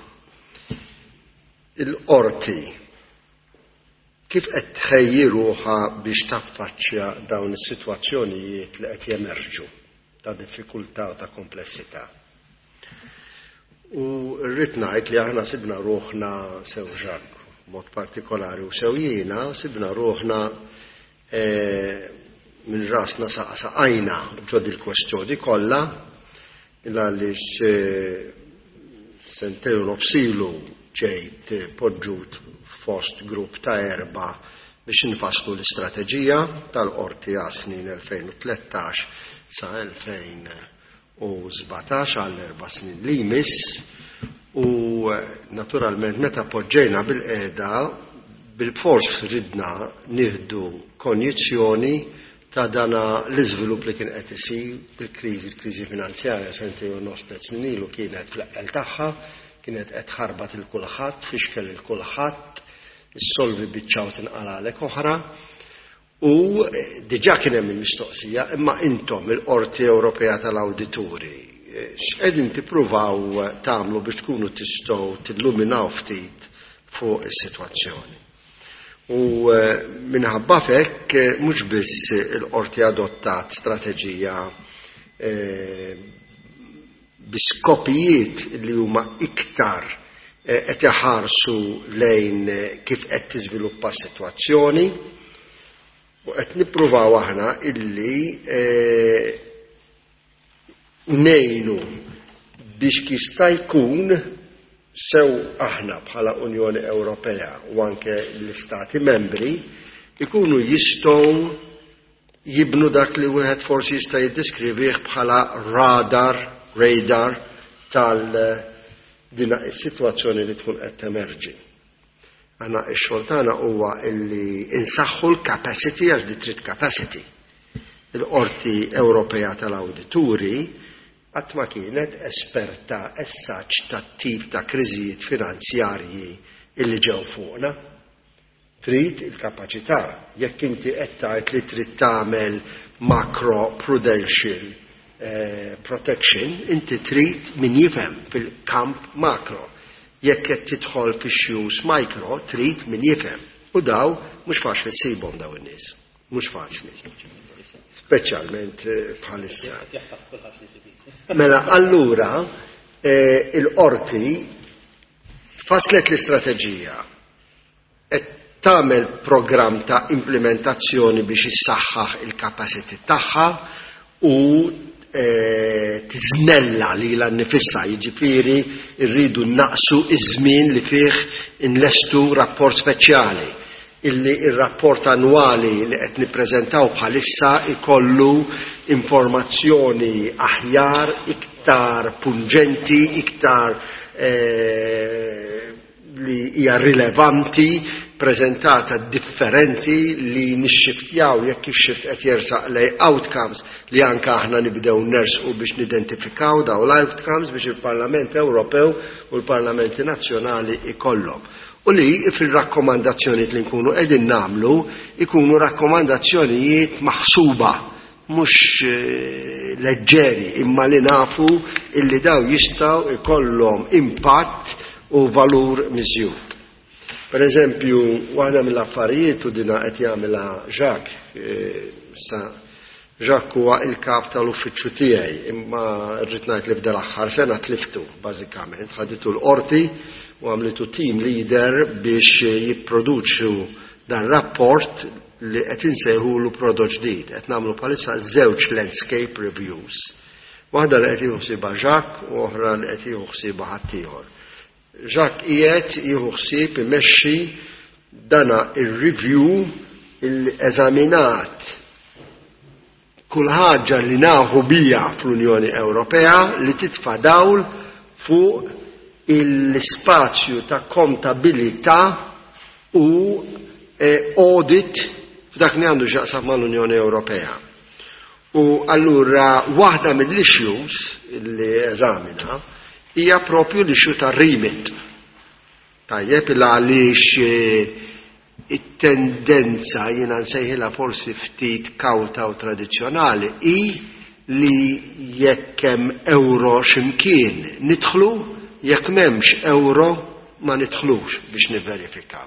il-qorti kif qed tħejjiruha biex taffaċċja dawn is-sitwazzjonijiet li qed jemerġu ta' diffikultà u ta' komplessità. U rrid ngħid li aħna sibna ruħna sew Jacques mod partikolari u sew jiena sibna ruħna minn rasna saqajna ġod il-kwestjoni kollha għaliex sentej u nofsilu ġejt poġġut fost grupp ta' 4 biex nfasslu l-istrateġija tal-qorti għas-snin 2013 sa 2017 għal 4 snin li jmiss u naturalment meta poġġejna bil-qiegħda bil-fors ridna nieħdu konjizzjoni ta' dana l-iżvilupp li kien qed isir bil-kriżi finanzjarja sentej u nofs snin ilu kienet fl-eqqel tagħha, kienet qed ħarbat il-kulħadd, fixkel il-kulħadd, is-solvi biċċaw tinqalalek oħra. U diġà kien hemm il-mistoqsija, imma intom il-Qorti Ewropea tal-Awdituri x'qegħdin tippruvaw tagħmlu biex tkunu tistgħu tilluminaw ftit fuq is-sitwazzjoni. U minħabba fekk mhux biss il-qorti adottat strateġija biskopijiet li huma iktar qed jaħarsu lejn kif qed tiżviluppa s-sitwazzjoni u qed nippruvaw aħna illi ngħinu biex jista' jkun sew aħna bħala Unjoni Ewropea u anke l-Istati membri ikunu jistgħu jibnu dak li wieħed forsi jista' jiddiskrivih bħala radar tal-dina is-sitwazzjoni li tkun qed temerġi. Għandna x-xogħol tagħna huwa illi insaħħu l-capacity għax di trid capacity. Il-Qorti Ewropea tal-Awdituri qatt ma kienet esperta essaċ tat-tip ta' kriżijiet finanzjarji illi ġew fuqna. Trid il-kapaċità. Jekk inti qed tgħid li trid tagħmel macro prudential protection, inti trid min jifhem fil-kamp makro. Jekk qed tidħol fix-xjuż micro, trid min jifhem. U daw mhux faċli ssibhom daw in-nies. Mhux faċli. Speċjalment bħalissa. Mela allura il-qorti tfasslet l-istrateġija qed tagħmel programm ta' implementazzjoni biex issaħħaħ il-kapaċità tagħha u tiżnella lilha nnifisha, jiġifieri rridu naqsu iż-żmien li fih inlestu rapport speċjali. Illi il-rapport annwali li qed nippreżentaw bħalissa ikollu informazzjoni aħjar, iktar pungenti, iktar li hija rilevanti, preżentata differenti li nixxiftjaw jekk ix-xift qed jersaq lej outcomes li anke aħna nibdew nersqu biex nidentifikaw daw l-outcomes biex il-Parlament Ewropew u l-Parlamenti Nazzjonali ikollhom. U li fil-rakkomandazzjonijiet li nkunu qegħdin nagħmlu ikunu rakkomandazzjonijiet maħsuba, mhux leġġeri, imma li nafu illi daw jistgħu ikollhom impatt u valur miżjud. Per eżempju, waħda mill-affarijiet u dina qed jagħmilha Jacques, Jacques huwa il-kap tal-uffiċċju tiegħi, imma rrid ngħid li f'dal aħħar sena tliftu bażikament, ħaditu l-qorti u għamlitu team leader biex jipproduċu dan rapport li qed insejħulu prodott ġdid. Qed nagħmlu bħalissa żewġ landscape reviews. Waħda li qed jieħu ħsiebha Jacques u oħra li qed jieħu ħsiebha ħadd ieħor. Jacques qiegħed jieħu ħsieb imexxi dana ir-review il eżaminat kull ħaġa li naħu bija fl-Unjoni Ewropea li titfa' dawl fuq l-ispazju ta' kontabilità u audit f'dak li għandu x'jaqsam mal-Unjoni Ewropea. U allura waħda mill-issues li eżamina hija propju l-issue ta' remit. Tajjeb għaliex it-tendenza jiena nsejħilha forsi ftit kawta u tradizzjonali hi li jekk hemm euro x'imkien nidħlu, jekk m'hemmx euro ma nidħlux biex nivverifikaw.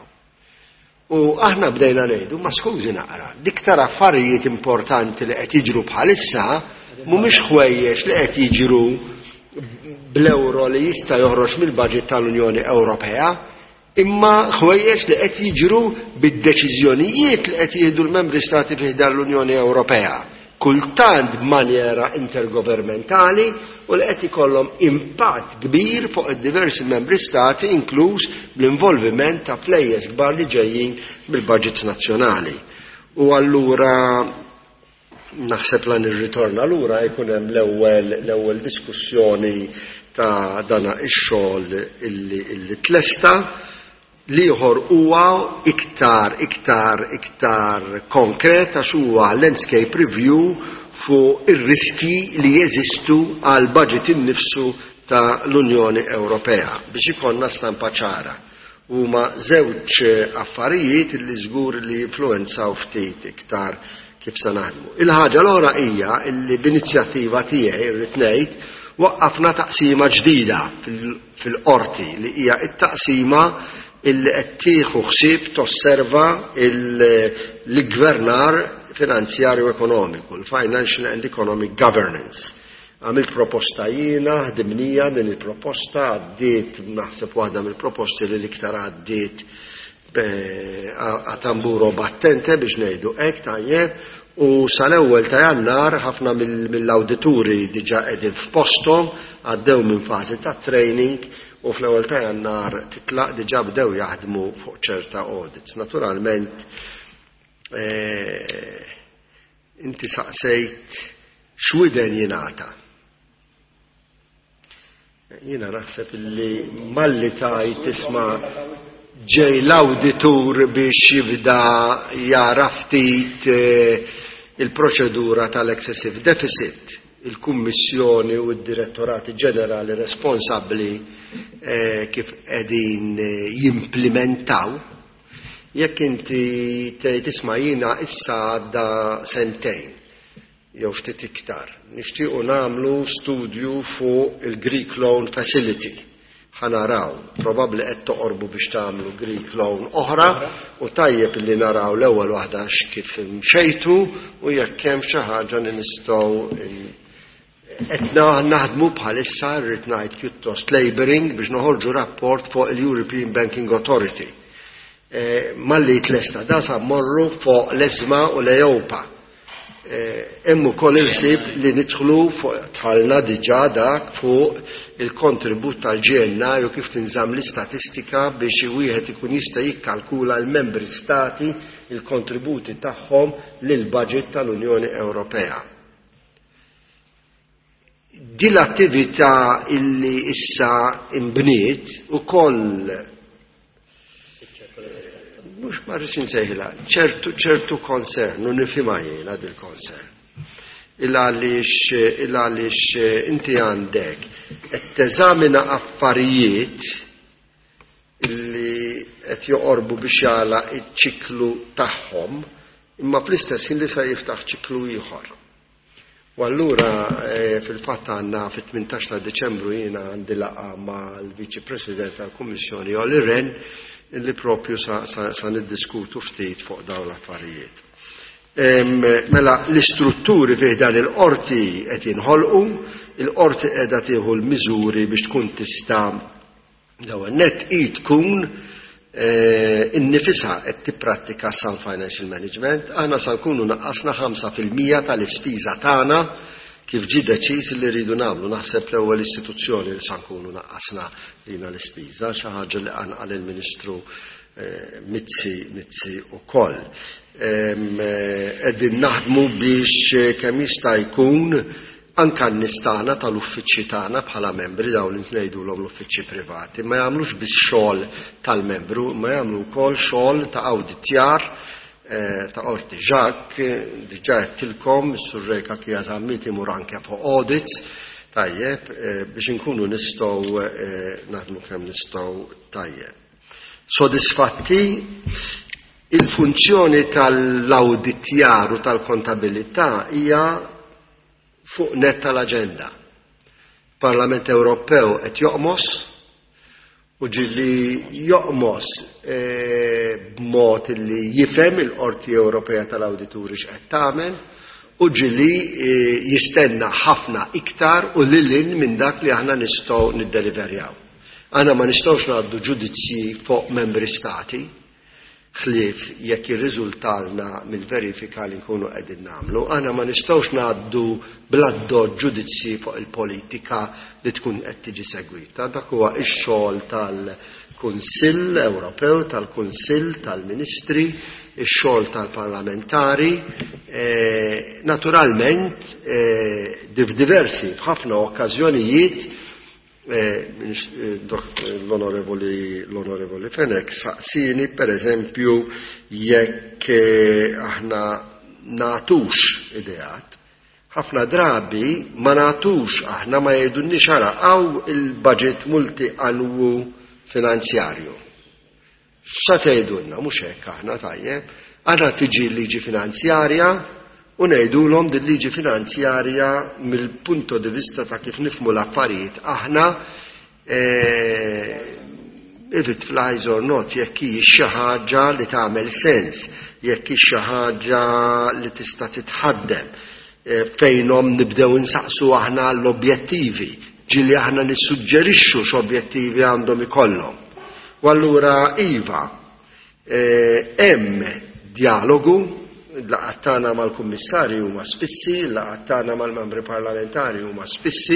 U aħna bdejna ngħidu, ma skużi naqra, l-iktar affarijiet importanti li qed jiġru bħalissa mhumiex ħwejjex li qed jiġru bl-euro li jista' joħroġ mill-baġit tal-Unjoni Ewropea, imma ħwejjex li qed jiġru bid-deċiżjonijiet li qed jieħdu l-membri stati fih dan l-Unjoni Ewropea, kultant b'manjera intergovernmentali u li qed ikollhom impatt kbir fuq id-diversi membri stati inkluż bl-involviment ta' flejjes kbar li ġejjin mill-baġit nazzjonali. U allura naħseb lan irritorna lura jkun hemm l-ewwel diskussjoni ta' dana ix-xogħol illi tlesta liħor huwa iktar konkret għax huwa landscape review fuq ir-riski li jeżistu għal budget innifsu ta' l-Unjoni Ewropea biex ikollna stampa ċara. Huma żewġ affarijiet li żgur li influenzaw ftit iktar kif se naħdmu. Il-ħaġa l-ora hija li b'inizjattiva tiegħi rrid ngħid waqqafna taqsima ġdida fil-qorti li hija t-taqsima illi qed tieħu ħsieb tosserva l-gvernar finanzjarju ekonomiku, l-Financial and Economic Governance. Għamilt proposta jiena, ħdimnija din il-proposta, għaddiet naħseb waħda mill-proposti li l-iktar għaddiet għatamburo battente biex ngħidu hekk tajjeb u sal-ewwel ta' Jannar ħafna mill-awdituri diġà qegħdin f'posthom għaddew minn fażi ta' training u fl-ewwel ta' Jannar titlaq diġà bdew jaħdmu fuq ċerta audits. Naturalment inti saqsejt x'widen jingħata. Jiena naħseb illi malli tajt tisma' ġej l-awditur biex jibda jara ftit il-proċedura tal-excessive deficit. Il-Kummissjoni u d-Direttorati Ġenerali responsabbli kif qegħdin jimplementaw jekk inti tisma' jiena issa għadda sentejn jew ftit iktar nixtiequ nagħmlu studju fuq il-Greek Loan Facility. Ħanaraw, probabbli qed toqorbu biex tagħmlu Greek Loan oħra u tajjeb li naraw l-ewwel waħda kif mxejtu u jekk hemm xi ħaġa li nistgħu qed naħdmu bħalissa rrid ngħid pjuttost laboring biex noħorġu rapport fuq il-European Banking Authority. Malli tlesta da sa mmorru fuq l-ESMA u l-EIOPA. Hemm ukoll il-ħsieb li nidħlu fuq tħallna diġà dak fuq il-kontribut tal-GNA jew kif tinżamm l-istatistika biex wieħed ikun jista' jikkalkula l-membri stati il-kontributi tagħhom lill-budget tal-Unjoni Ewropea. Din l-attività illi issa imbniet ukoll mhux ma rridx insejħilha ċertu konsern u nifhimha jiena dil-konsern. Il-għaliex inti għandek qed teżamina affarijiet illi qed joqorbu biex jagħlaq iċ-ċiklu tagħhom imma fl-istess ħin li se jiftaħ ċiklu ieħor. U allura fil-fatt għandna fit-18 ta' Deċembru jiena għandi laqgħa mal-Viċi President tal-Kummissjoni Olli Rehn illi propju sa niddiskutu ftit fuq dawn l-affarijiet. Mela l-istrutturi fih dan il-qorti qed jinħolqu, il-qorti qiegħda tieħu l-miżuri biex tkun tista' l-ewwel nett tkun innifisha qed tipprattika Sun Financial Management, aħna sa nkunu naqqasna 5% tal-ispiża tagħna kif ġie deċiż li rridu nagħmlu. Naħseb l-ewwel istituzzjoni li sa nkunu naqqasna lina l-ispiża xi ħaġa li qal il-Ministru Mizzi ukoll. Qegħdin naħdmu biex kemm jista' jkun anke n-nistana tal-uffiċċji tagħna bħala membri dawn li ngħidulhom l-uffiċċji privati ma jagħmlux biss xogħol tal-membru, ma jagħmlu wkoll xogħol ta' awditjar ta' Qorti Jacques, diġà qedtilkom is-surrejka kien żammiti mur anke fuq audits, tajjeb biex inkunu nistgħu naħdmu kemm nistgħu tajjeb. Sodisfatti il-funzjoni tal-awditjar u tal-kontabilità hija fuq net tal-aġenda. Parlament Ewropew qed joqmos u ġilli joqmos b'mod li jifhem il-Qorti Ewropea tal-Awdituri x'qed tagħmel u ġilli jistenna ħafna iktar u lilin minn dak li aħna nistgħu niddeliverjaw. Aħna ma nistgħux ngħaddu ġudizzji fuq membri stati ħlief jekk irriżultalna mill-verifika li nkunu qegħdin nagħmlu. Aħna ma nistgħux ngħaddu bl-addod ġudizzji fuq il-politika li tkun qed tiġi segwita. Dak huwa x-xogħol tal-Kunsill Ewropew, tal-Kunsill tal-Ministri, ix-xogħol tal-parlamentari. Naturalment f'diversi f'ħafna okkażjonijiet l-onorevoli Fenek saqsini per eżempju jekk aħna natux ideat, ħafna drabi ma natux aħna ma jgħidunniex għaw il-budget multi annwu finanzjarju. Sa tgħidulna mhux hekk aħna tajjeb, aħna tiġi liġi finanzjarja u ngħidulhom din liġi finanzjarja mill-punto di vista ta' kif nifhmu l-affarijiet aħna if it flies or not jekk hi xi ħaġa li tagħmel sens, jekk hi xi ħaġa li tista' titħaddem fejnhom nibdew insaqsu aħna l-objettivi, ġieli aħna nissuġġerixxu x'objettivi għandhom ikollhom. U allura iva hemm dialogu. Il-laqgħat tagħna mal-kummissarji huma spissi, il-laqgħat tagħna mal-membri parlamentari huma spissi,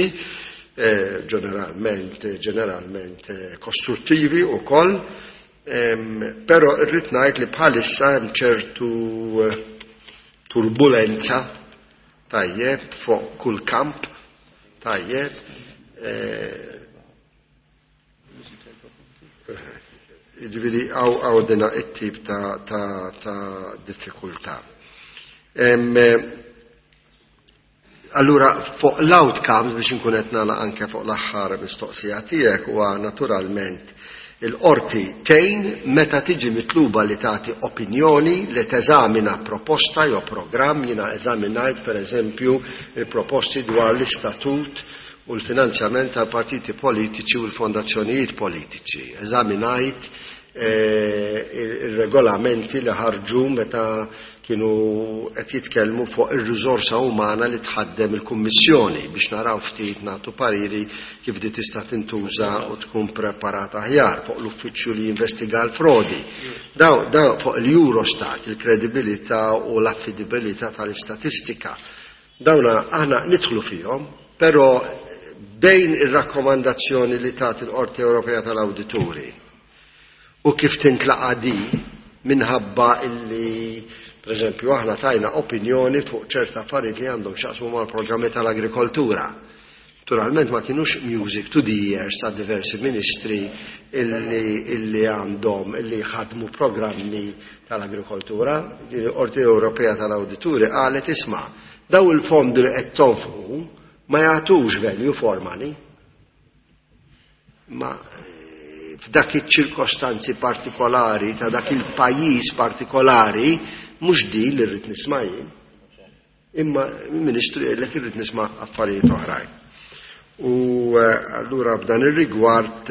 ġeneralment kostruttivi wkoll, però rrid ngħid li bħalissa hemm ċertu turbulenza tajjeb fuq kull kamp tajjeb ġivili għaw dina it-tip ta' diffikultà. Allura, fuq l-outcomes biex nkun qed nagħlaq anke fuq l-aħħar mistoqsija tiegħek huwa naturalment Il-qorti tgħin meta tiġi mitluba li tagħti opinjoni li teżamina proposta jew programm. Jiena eżaminajt pereżempju il-proposti dwar l-istatut u l-finanzjament tal-partiti politiċi u l-fondazzjonijiet politiċi. Eżaminajt il-regolamenti li ħarġu meta kienu qed jitkellmu fuq ir-riżorsa umana li tħaddem il-Kummissjoni biex naraw ftit nagħtu pariri kif di tista' tintuża u tkun preparata aħjar fuq l-uffiċċju li jinvestiga l-frodi. Daw fuq il-Eurostat, il-kredibilità u l-affidibilità tal-istatistika. Dawna aħna nidħlu fihom, però bejn ir-rakkomandazzjoni li tagħti l-Qorti Ewropea tal-Awdituri u kif tintlaqa di minħabba illi, per eżempju, aħna tajna opinjoni fuq ċerta affarijiet li għandhom x'jaqsmu mal-programmi tal-agrikoltura. Naturalment ma kienux music to the ears ta' diversi ministri illi għandhom illi ħadmu programmi tal-agrikoltura. L-Qorti Ewropea tal-Awdituri qalet isma' daw il-fondi li qed tonfqu ma jagħtux value for money. Ma f'dak iċ-ċirkostanzi partikolari ta' dak il-pajjiż partikolari mhux din li rrid nisma' jien. Imma il-Ministru jgħidlek irrid nisma' affarijiet oħrajn. U allura b'dan ir-rigward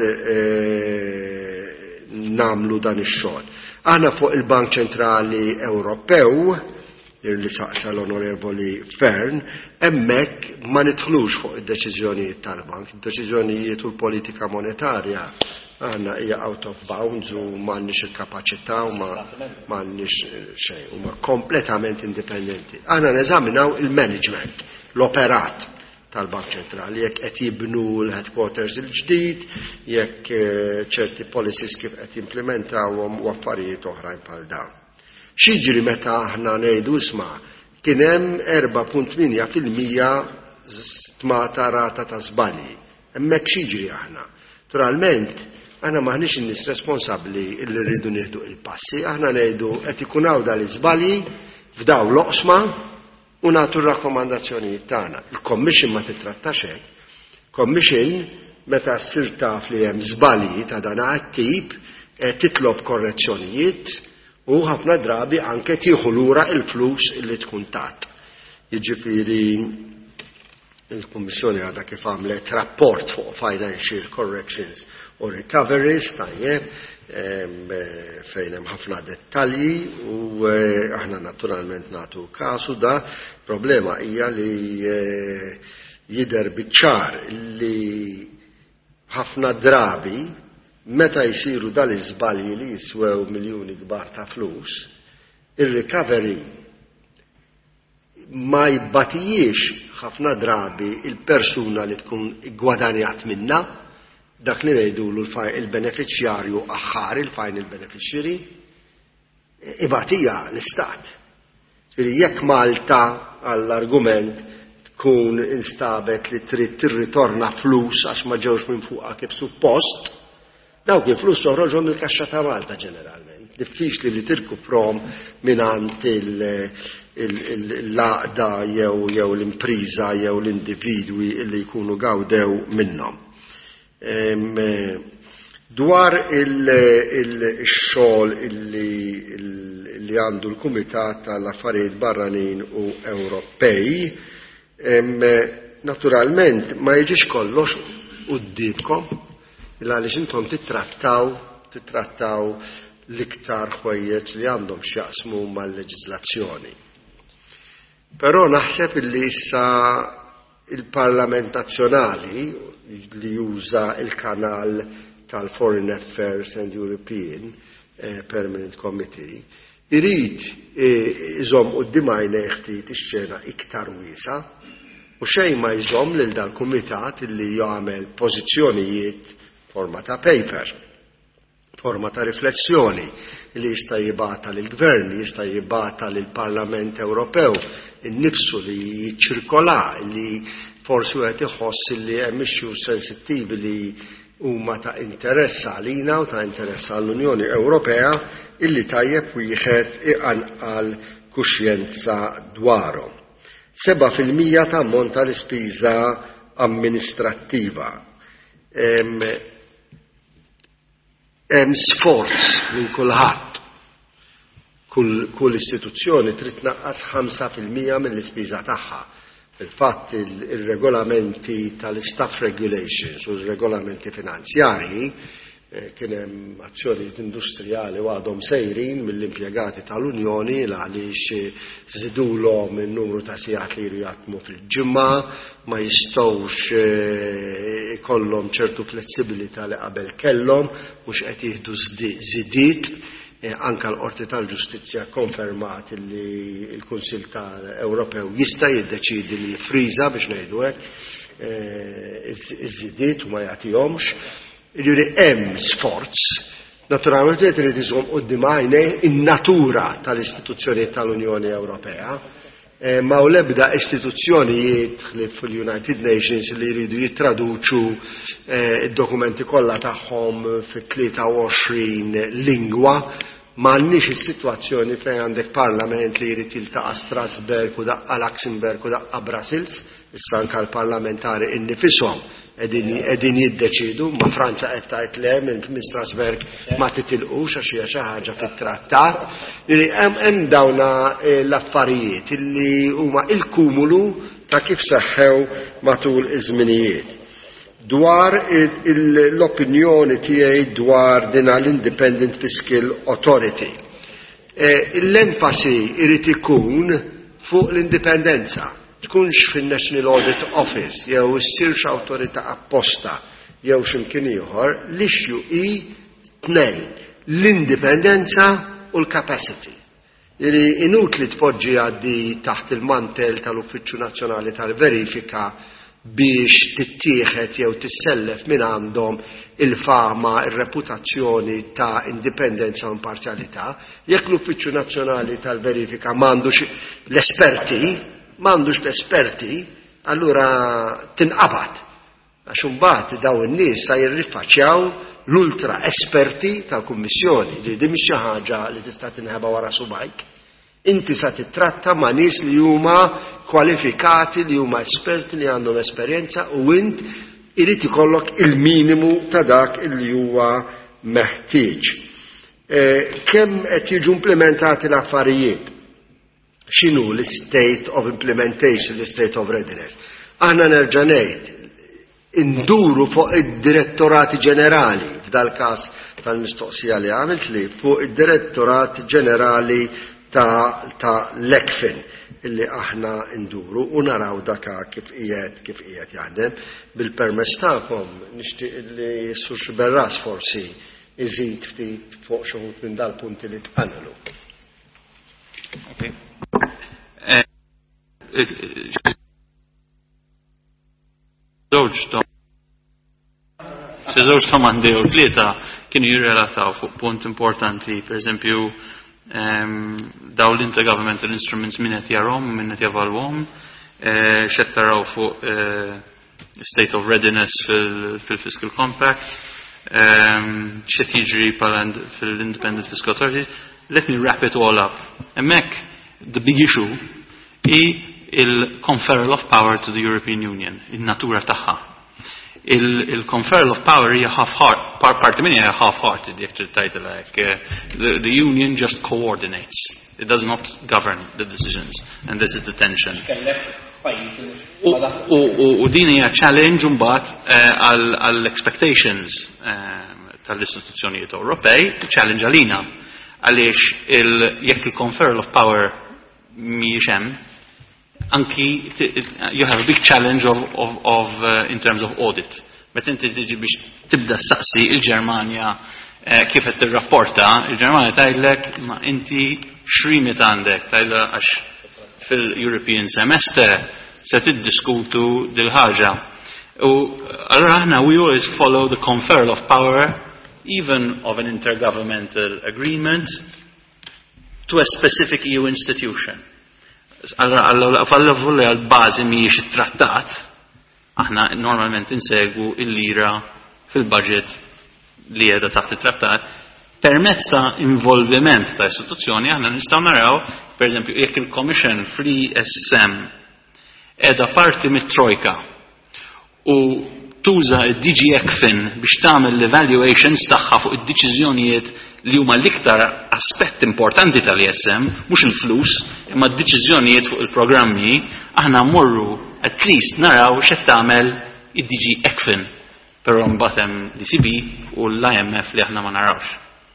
nagħmlu dan ix-xogħol. Aħna fuq il-Bank Ċentrali Ewropew li saqsa l-Onorevoli Fern, hemmhekk ma nidħlux fuq id-deċiżjonijiet tal-bank, id-deċiżjonijiet u l-politika monetarja aħna hija out of bounds u m'għandniex il-kapaċità u m'għandniex xejn, huma kompletament indipendenti. Aħna neżaminaw il-management, l-operat tal-Bank Ċentrali, jekk qed jibnu l-headquarters il-ġdid, jekk ċerti policies kif qed jimplementawhom u affarijiet oħrajn bħal dawn. X'jiġri meta aħna ngħidu isma' kien hemm 4.8% tmata rata ta' żbalji. Hemmhekk x'jiġri aħna. Naturalment, aħna maħniex in-nies responsabbli li rridu nieħdu il-passi, aħna ngħidu qed ikun hawn dal-iżbalji f'dawn l-oqsma u nagħtu r-rakkomandazzjonijiet tagħna. Il-Commission ma titrattax hekk. Commission meta ssir taf li hemm żbalji ta' dan għat-tip titlob korrezzjonijiet u ħafna drabi anke tieħu lura il-flus illi tkun tat. Jiġifieri il-Kummissjoni għadha kif għamlet rapport fuq financial corrections u recoveries tajjeb fejn hemm ħafna dettalji u aħna naturalment nagħtu kasu da. Problema hija li jidher biċ-ċar li ħafna drabi meta jsiru dal-iżbalji li jiswew miljuni kbar ta' flus, ir-recovery ma jibbatijiex ħafna drabi il-persuna li tkun gwadanjat minna, dak li ngħidulu il-beneficjarju aħħar, il-final beneficiary, ibatija l-istat. Jekk Malta għall-argument tkun instabet li trid tirritorna flus għax ma ġewx minn fuqha kif suppost, dawk il-flus toħroġhom mill-kaxxa ta' Malta ġeneralment. Diffiċli li tirkuprom mingħand l-għaqda jew l-impriża jew l-individwi li jkunu gawdew minnhom. Dwar il-xogħol li għandu l-Kumitat tal-Affarijiet Barranin u Ewropej, naturalment ma jiġix kollox qudiemkom għaliex intom titrattaw l-iktar ħwejjeġ li għandhom x'jaqsmu mal-leġiżlazzjoni. Però naħseb li issa il-Parlament Nazzjonali li juża il-kanal tal-Foreign Affairs and European Permanent Committee irid iżomm quddiem għajnejh ftit ix-xena iktar wiesa' u xejn ma jżomm lil dal-kumitat li jagħmel pożizzjonijiet forma ta' paper, forma ta' riflessjoni li jista' jibgħata lill-Gvern, li jista' jibgħata lill-Parlament Ewropew innifsu li jiċċirkola li forsi wieħed iħoss li hemm issues sensittivi li huma ta' interess għalina u ta' interess għall-Unjoni Ewropea illi tajjeb wieħed iqanqal kuxjenza dwarhom. 7% ta' ammont tal-ispiża amministrattiva. hemm sforz minn kulħadd. Kull istituzzjoni trid tnaqqas 5% mill-ispiża tagħha. Fil-fatt il-regolamenti tal-staff regulations u l-regolamenti finanzjarji kien hemm azzjonijiet industrijali u għadhom sejrin mill-impjegati tal-Unjoni għaliex żidulhom in-numru ta' sigħat li jridu jaħdmu fil-ġimgħa, ma jistgħux ikollhom ċertu flessibilità li qabel kellhom, mhux qed jieħdu żidiet. Anka l-Qorti tal-Ġustizzja konfermat li l-Kunsill tal-Ewropew jista' jiddeċiedi li jifriża biex ngħidu hekk iż-żidiet u ma jagħtihomx. Jiġifieri hemm sforz, naturalment qed irid iżomm quddiem għajnejh in-natura tal-istituzzjonijiet tal-Unjoni Ewropea. Ma u l-ebda istituzzjoni jidħli fil-United Nations li jridu jittraduċu id-dokumenti kollha tagħhom fit-23 lingwa. M'għandniex is-sitwazzjoni fejn għandek parlament li jrid jiltaqa' Strasberg u daqqa Luxemburg u daqqa Brussels, issa anke l-parlamentari innifishom qegħdin jiddeċidu, ma Franza qed tgħid le minn Strasberg ma titilqux għax hija xi ħaġa fit-trattat. Hemm dawna l-affarijiet illi huma l-kumulu ta' kif seħħew matul iż-żminijiet. Dwar l-opinjoni tiegħi dwar din l-Independent Fiscal Authority. L-enfasi irid ikun fuq l-indipendenza. Tkunx fin-National Audit Office jew issirx awtorità apposta jew x'imkien ieħor l-issue hi tnejn: l-indipendenza u l-capacity. Inutli tpoġġi għaddi taħt il-mantel tal-Uffiċċju Nazzjonali tal-Verifika biex tittieħed jew tissellef minn għandhom il-fama, ir-reputazzjoni ta' indipendenza u imparzjalità. Jekk l-Uffiċċju Nazzjonali tal-Verifika m'għandux l-esperti, allura tinqabad. Għax imbagħad daw in-nies sa jirrifaċċjaw l-ultra esperti tal-Kummissjoni li din mhix xi ħaġa li tista' tinħeba wara subajk. Inti sa titratta ma' nies li huma kwalifikati, li huma esperti, li għandhom esperjenza u int irid ikollok il-minimu ta' dak li huwa meħtieġ. Kemm qed jiġu implementati l-affarijiet? X'inhu l-state of implementation, l-state of readiness? Aħna nerġa' ngħid induru fuq id-direttorati ġenerali, f'dal każ tal-mistoqsija li għamilt li fuq id-direttorat ġenerali ta' l-ECFIN illi aħna nduru u naraw daka kif qiegħed jaħdem. Bil-permess tagħkom nixtieq li Sur Berras forsi iżid ftit fuq xi wħud minn dal-punti li tqanelu. Żewġ domandi u tlieta kienu jirrelataw fuq punt importanti, pereżempju daw l-intergovernmental instruments min qed jarhom, min qed jevalwhom, x'qed taraw fuq state of readiness fil-Fiscal Compact, x'qed jiġri fil-Independent Fiscal Authority. Let me wrap it all up. Hemmhekk the big issue hi il-conferral of power to the European Union, in-natura tagħha. Il-conferral of power hija half-heart, parti minn hija half-hearted, jekk trid tgħidilha. The Union just coordinates. It does not govern the decisions, and this is the tension. U din hija challenge mbagħad għall-expectations tal-istituzzjonijiet Ewropej, challenge għalina għaliex jekk il-conferral of power mhijiex hemm, anki you have a big challenge of in terms of audit. Meta inti tiġi biex tibda saqsi il-Ġermanja kif qed tirrapporta, il-Ġermanja tgħidlek ma inti x'rimit għandek tgħidha għax fil-European semester se tiddiskutu dil ħaġa. U allura aħna we always follow the conferral of power even of an intergovernmental agreement to a specific EU institution. Fallevu li għal-bazi miex it-trattat, aħna normalment insegwu il-lira fil-budget li jeda taħt it-trattat, permezz ta' involviment ta' istituzzjoni, aħna nistaw naraw, per esempio, jekk il-Commission Free SSM edha parti mit-Trojka u tuża d-DG ECFIN biex tagħmel l-evaluations tagħha fuq id-deċiżjonijiet li huma l-iktar aspett importanti tal-ISM, mhux il-flus, imma d-deċiżjonijiet fuq il-programmi, aħna mmorru at least naraw x'qed tagħmel id-DG ECFIN, però mbagħad hemm l-ECB u l-IMF li aħna ma narawx.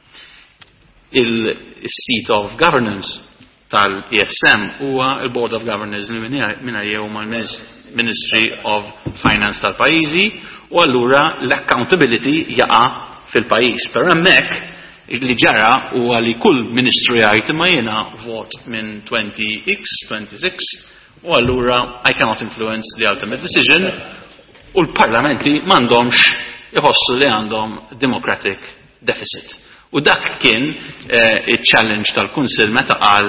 Il-seat of governance tal-ISM huwa il-Board of Governors li mingħajr jew mal-Ministry of Finance tal-pajjiżi u allura l-accountability jaqa' fil-pajjiż. Però hemmhekk li ġara huwa li kull ministru jgħid imma jiena vot minn 20x, 26 u allura I cannot influence the ultimate decision u l-parlamenti m'għandhomx iħossu li għandhom democratic deficit. U dak kien il-challenge tal-Kunsill meta qal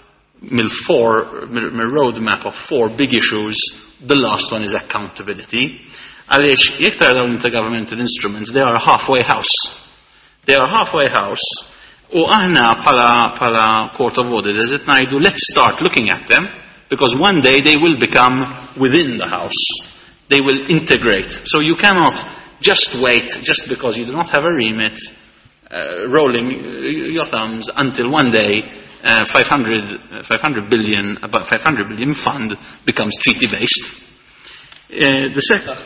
mill-roadmap of 4 big issues, the last one is accountability. Għaliex jekk taraw intergovernmental instruments, they are a halfway house. They are a halfway house. U aħna pala Court of Auditors qed ngħidu let's start looking at them because one day they will become within the house. They will integrate. So you cannot just wait just because you do not have a remit rolling your thumbs until one day 500 billion fund becomes treaty based. The second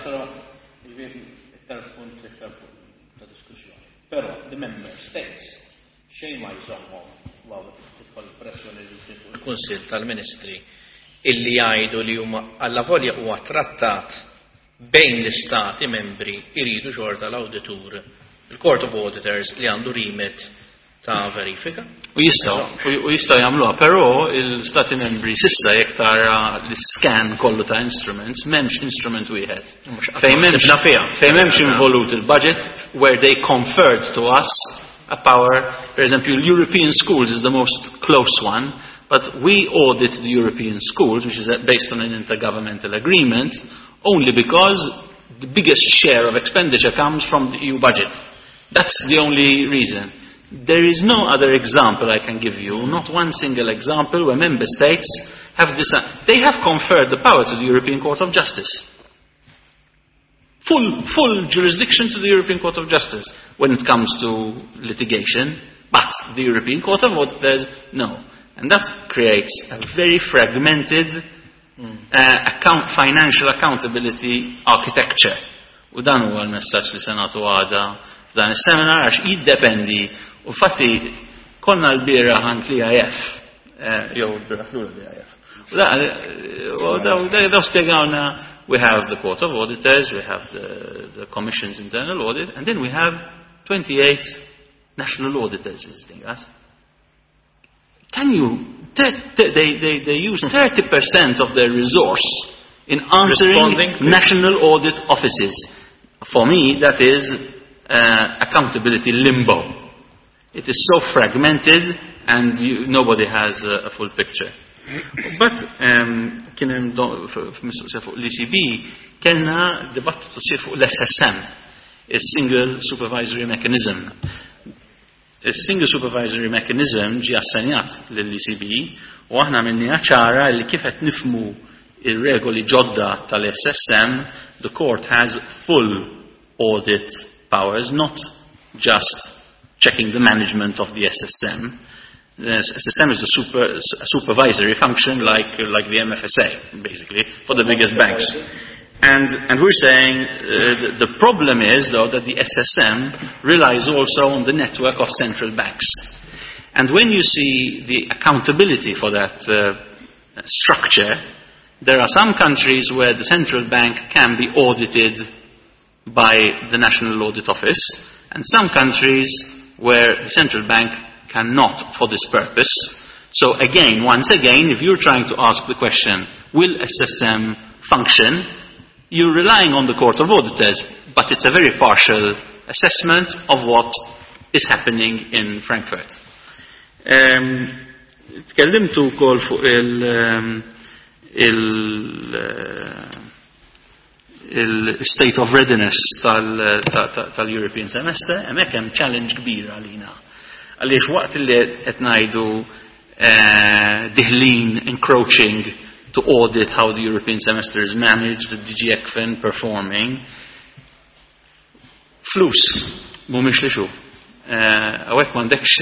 Però the member states xejn ma jżommhom pressjoni il-Kunsill tal-Ministri illi jgħidu li huma alla volja huwa trattat bejn l-istati membri iridu xorta l-awditur il-Court of Auditors li għandu remit ta' verifika. U jistgħu jagħmluha, però l-Stati membri s'issa jekk tara l-scan kollu ta' instruments m'hemmx instrument wieħed. Fejn m'hemmx involut il-budget where they conferred to us a power. For example, European schools is the most close one, but we audit the European schools, which is based on an intergovernmental agreement, only because the biggest share of expenditure comes from the EU budget. That's the only reason. There is no other example I can give you, not one single example where member states have they have conferred the power to the European Court of Justice. Full jurisdiction to the European Court of Justice when it comes to litigation, but the European Court of Auditors, no. And that creates a very fragmented financial accountability architecture. U dan huwa l-messaġġ li se nagħtu għada dan is-seminar għax jiddependi. U fatti konna l-bira ħant l-IAF, jew l-bira l-IAF. U daw spiegawna, we have the Court of Auditors, we have the Commission's internal audit, and then we have 28 national auditors visiting us. Can you, they use 30% of their resource in answering national audit offices. For me, that is accountability limbo. It is so fragmented and nobody has a full picture. But kien hemm fuq l-ECB kellna dibattitu sir fuq l-SSM, is-Single Supervisory Mechanism. Is-Single Supervisory Mechanism ġie assenjat lill-ECB u aħna minnija ċara li kif qed nifhmu ir-regoli ġodda tal-SSM, the court has full audit powers, not just checking the management of the SSM. The SSM is a supervisory function like the MFSA, basically, for the biggest banks. And we're saying the problem is, though, that the SSM relies also on the network of central banks. And when you see the accountability for that structure, there are some countries where the central bank can be audited by the National Audit Office, and some countries where the central bank cannot for this purpose. So again, once again, if you're trying to ask the question, will SSM function, you're relying on the Court of Auditors, but it's a very partial assessment of what is happening in Frankfurt. Tkellimtu wkoll fuq il-state of readiness tal-European semester, hemmhekk hemm challenge kbir għalina. Għaliex waqt li qed ngħidu diħlin encroaching to audit how the European semester is managed, the DG ECFIN performing, flus mhumiex li xu. Hawnhekk m'għandekx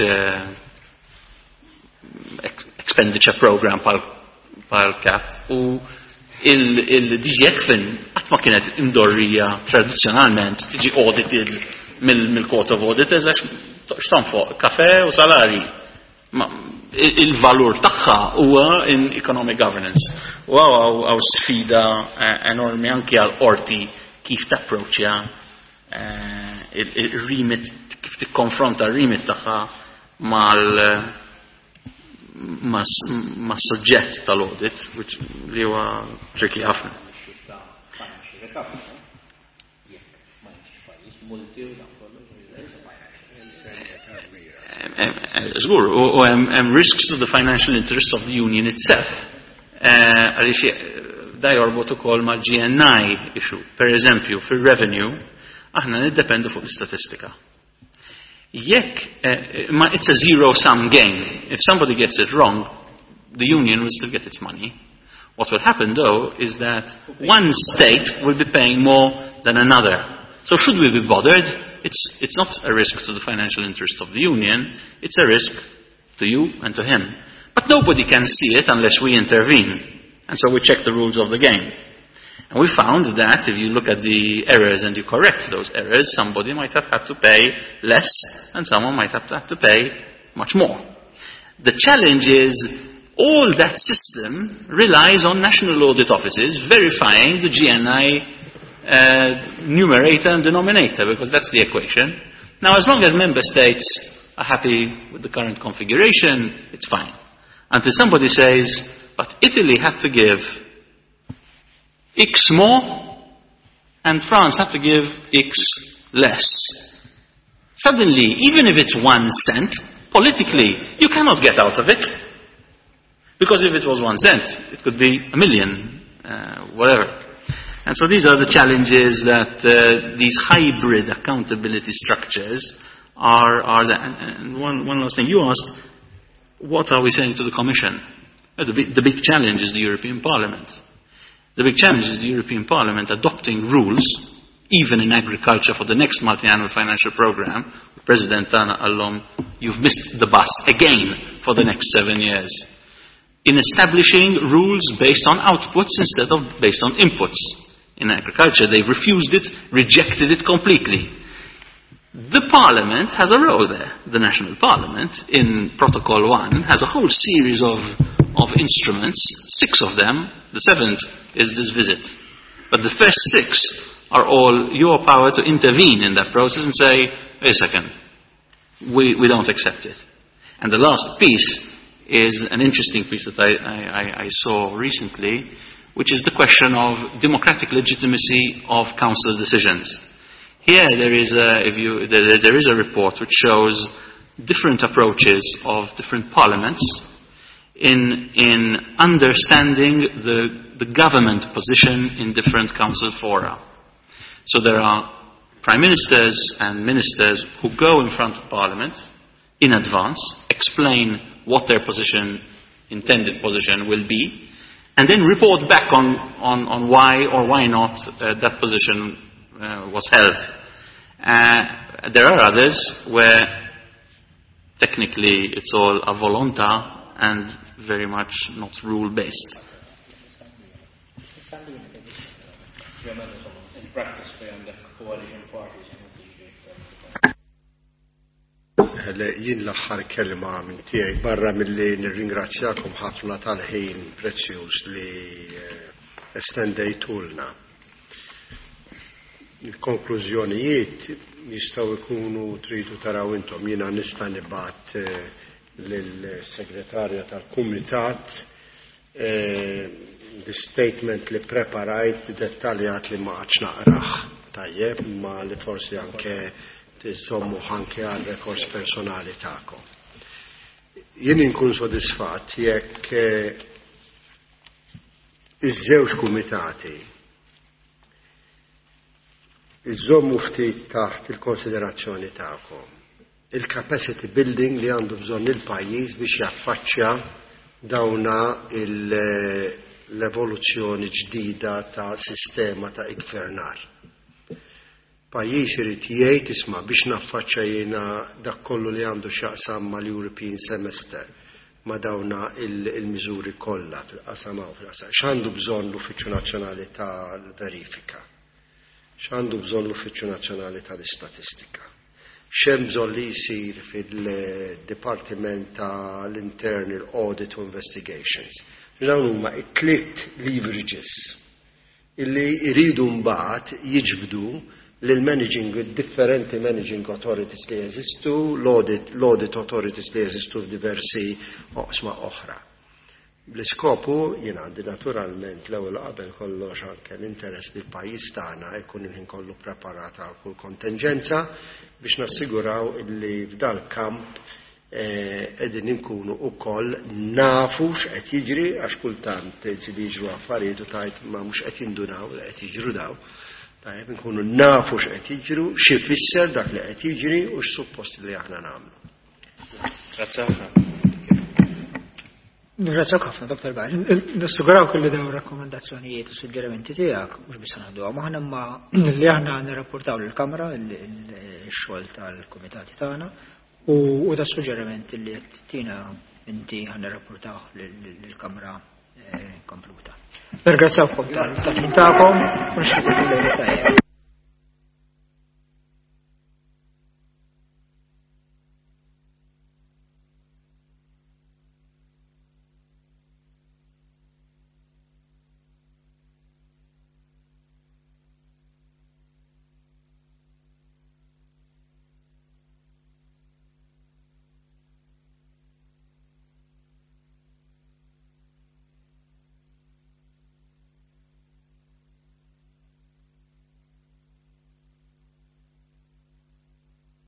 expenditure program pal CAP u il-DG ECFIN qatt ma kienet imdorrija tradizzjonalment tiġi audited mill-Court of Auditors għax x'tanfoq kafe u salari. Il-valur tagħha huwa in economic governance. U għaw sfida enormi anki għal qorti kif tapproċċja il-remit, kif tikkonfronta r-remit tagħha mas-suġġett tal-audit, li huwa tricky ħafna. Żgur, u hemm risks to the financial interests of the union itself. Għaliex da jorbot ukoll ma' GNI issue. Per eżempju, fir-revenue aħna niddependu fuq l-istatistika. It's a zero-sum game. If somebody gets it wrong, the union will still get its money. What will happen, though, is that one state will be paying more than another. So should we be bothered? It's not a risk to the financial interest of the union. It's a risk to you and to him. But nobody can see it unless we intervene. And so we check the rules of the game. And we found that if you look at the errors and you correct those errors, somebody might have had to pay less and someone might have to pay much more. The challenge is all that system relies on national audit offices verifying the GNI numerator and denominator, because that's the equation. Now, as long as member states are happy with the current configuration, it's fine. Until somebody says, but Italy had to give X more and France had to give X less. Suddenly, even if it's 1 cent, politically, you cannot get out of it. Because if it was 1 cent, it could be 1 million, whatever. And so these are the challenges that these hybrid accountability structures are and one last thing. You asked, what are we saying to the Commission? The big challenge is the European Parliament. The big challenge is the European Parliament adopting rules, even in agriculture, for the next multi-annual financial program. President Tana Allom, you've missed the bus again for the next 7 years. In establishing rules based on outputs instead of based on inputs. In agriculture, they've refused it, rejected it completely. The Parliament has a role there. The National Parliament, in Protocol 1, has a whole series of instruments, 6 of them. The 7th is this visit. But the first 6 are all your power to intervene in that process and say, wait a second, we don't accept it. And the last piece is an interesting piece that I saw recently, which is the question of democratic legitimacy of council decisions. Here there is a report which shows different approaches of different parliaments in understanding the government position in different council fora. So there are prime ministers and ministers who go in front of parliament in advance, explain what their position, intended position will be, and then report back on why or why not that position was held. There are others where technically it's all a volonta and very much not rule-based. Jien l-aħħar kelma minn tiegħi barra milli nirringrazzjakom ħafna tal-ħin prezzjuż li estendejtulna. Il-konklużjonijiet jistgħu jkunu tridu taraw intom, jiena nista' nibgħat lill-segretarja tal-kumitat l-statement li preparajt dettaljat li ma għadx naqrah tajjeb ma li forsi anke tiżommu anke għal rekords personali tagħkom. Jien inkun sodisfatt jekk iż-żewġ kumitati iżommu ftit taħt il-konsiderazzjoni tagħkom il-capacity building li għandu bżonn il-pajjiż biex jaffaċċja dawna l-evoluzzjoni ġdida ta' sistema ta' gvernar. pajjiż irid jgħid isma' biex naffaċċja jiena dak kollu li għandu x'jaqsam mal-European Semester ma' dawna il-miżuri kollha fil-qasam hawn fil-qasam. X'għandu bżonn l-Uffiċċju Nazzjonali tal-Verifika? X'għandu bżonn l-Uffiċċju Nazzjonali tal-Istatistika? X'hemm bżonn li jsir fil-Dipartiment tal-Internal Audit u Investigations. Dawn huma t-tliet leverages illi jridu mbagħad jiġbdu differenti managing authorities li jeżistu, l-audit authorities li jeżistu f'diversi oqsma oħra. Bl-iskopu jien għandi naturalment l-ewwel qabel kollox anke l-interess li l-pajjiż tagħna jkun il-ħin kollu preparat għal kull kontingenza biex nassiguraw illi f'dal kamp qegħdin inkunu wkoll nafu x'qed jiġri għax kultant jiġru affarijiet u tajt ma mhux qed jindunaw li qed jiġru daw. Tajjeb nkunu nafu x'qed jiġru, x'ifisser dak li qed jiġri u x'suppost li aħna nagħmlu. Grazzi ħafna. Grazie ħafna, Dr. Gall. Nissuguraw kelli dawn rakkomandazzjonijiet u suġġerimenti tiegħek mhux biss naħduhom aħna imma li aħna nirrapportaw lill-Kamra x-xogħol tal-kumitati tagħna u da suġġerimenti li qed tina inti ħanirrapportaw lill-Kamra kompluta. Ringrazzjawkom tal-ħin tagħkom u nixtieq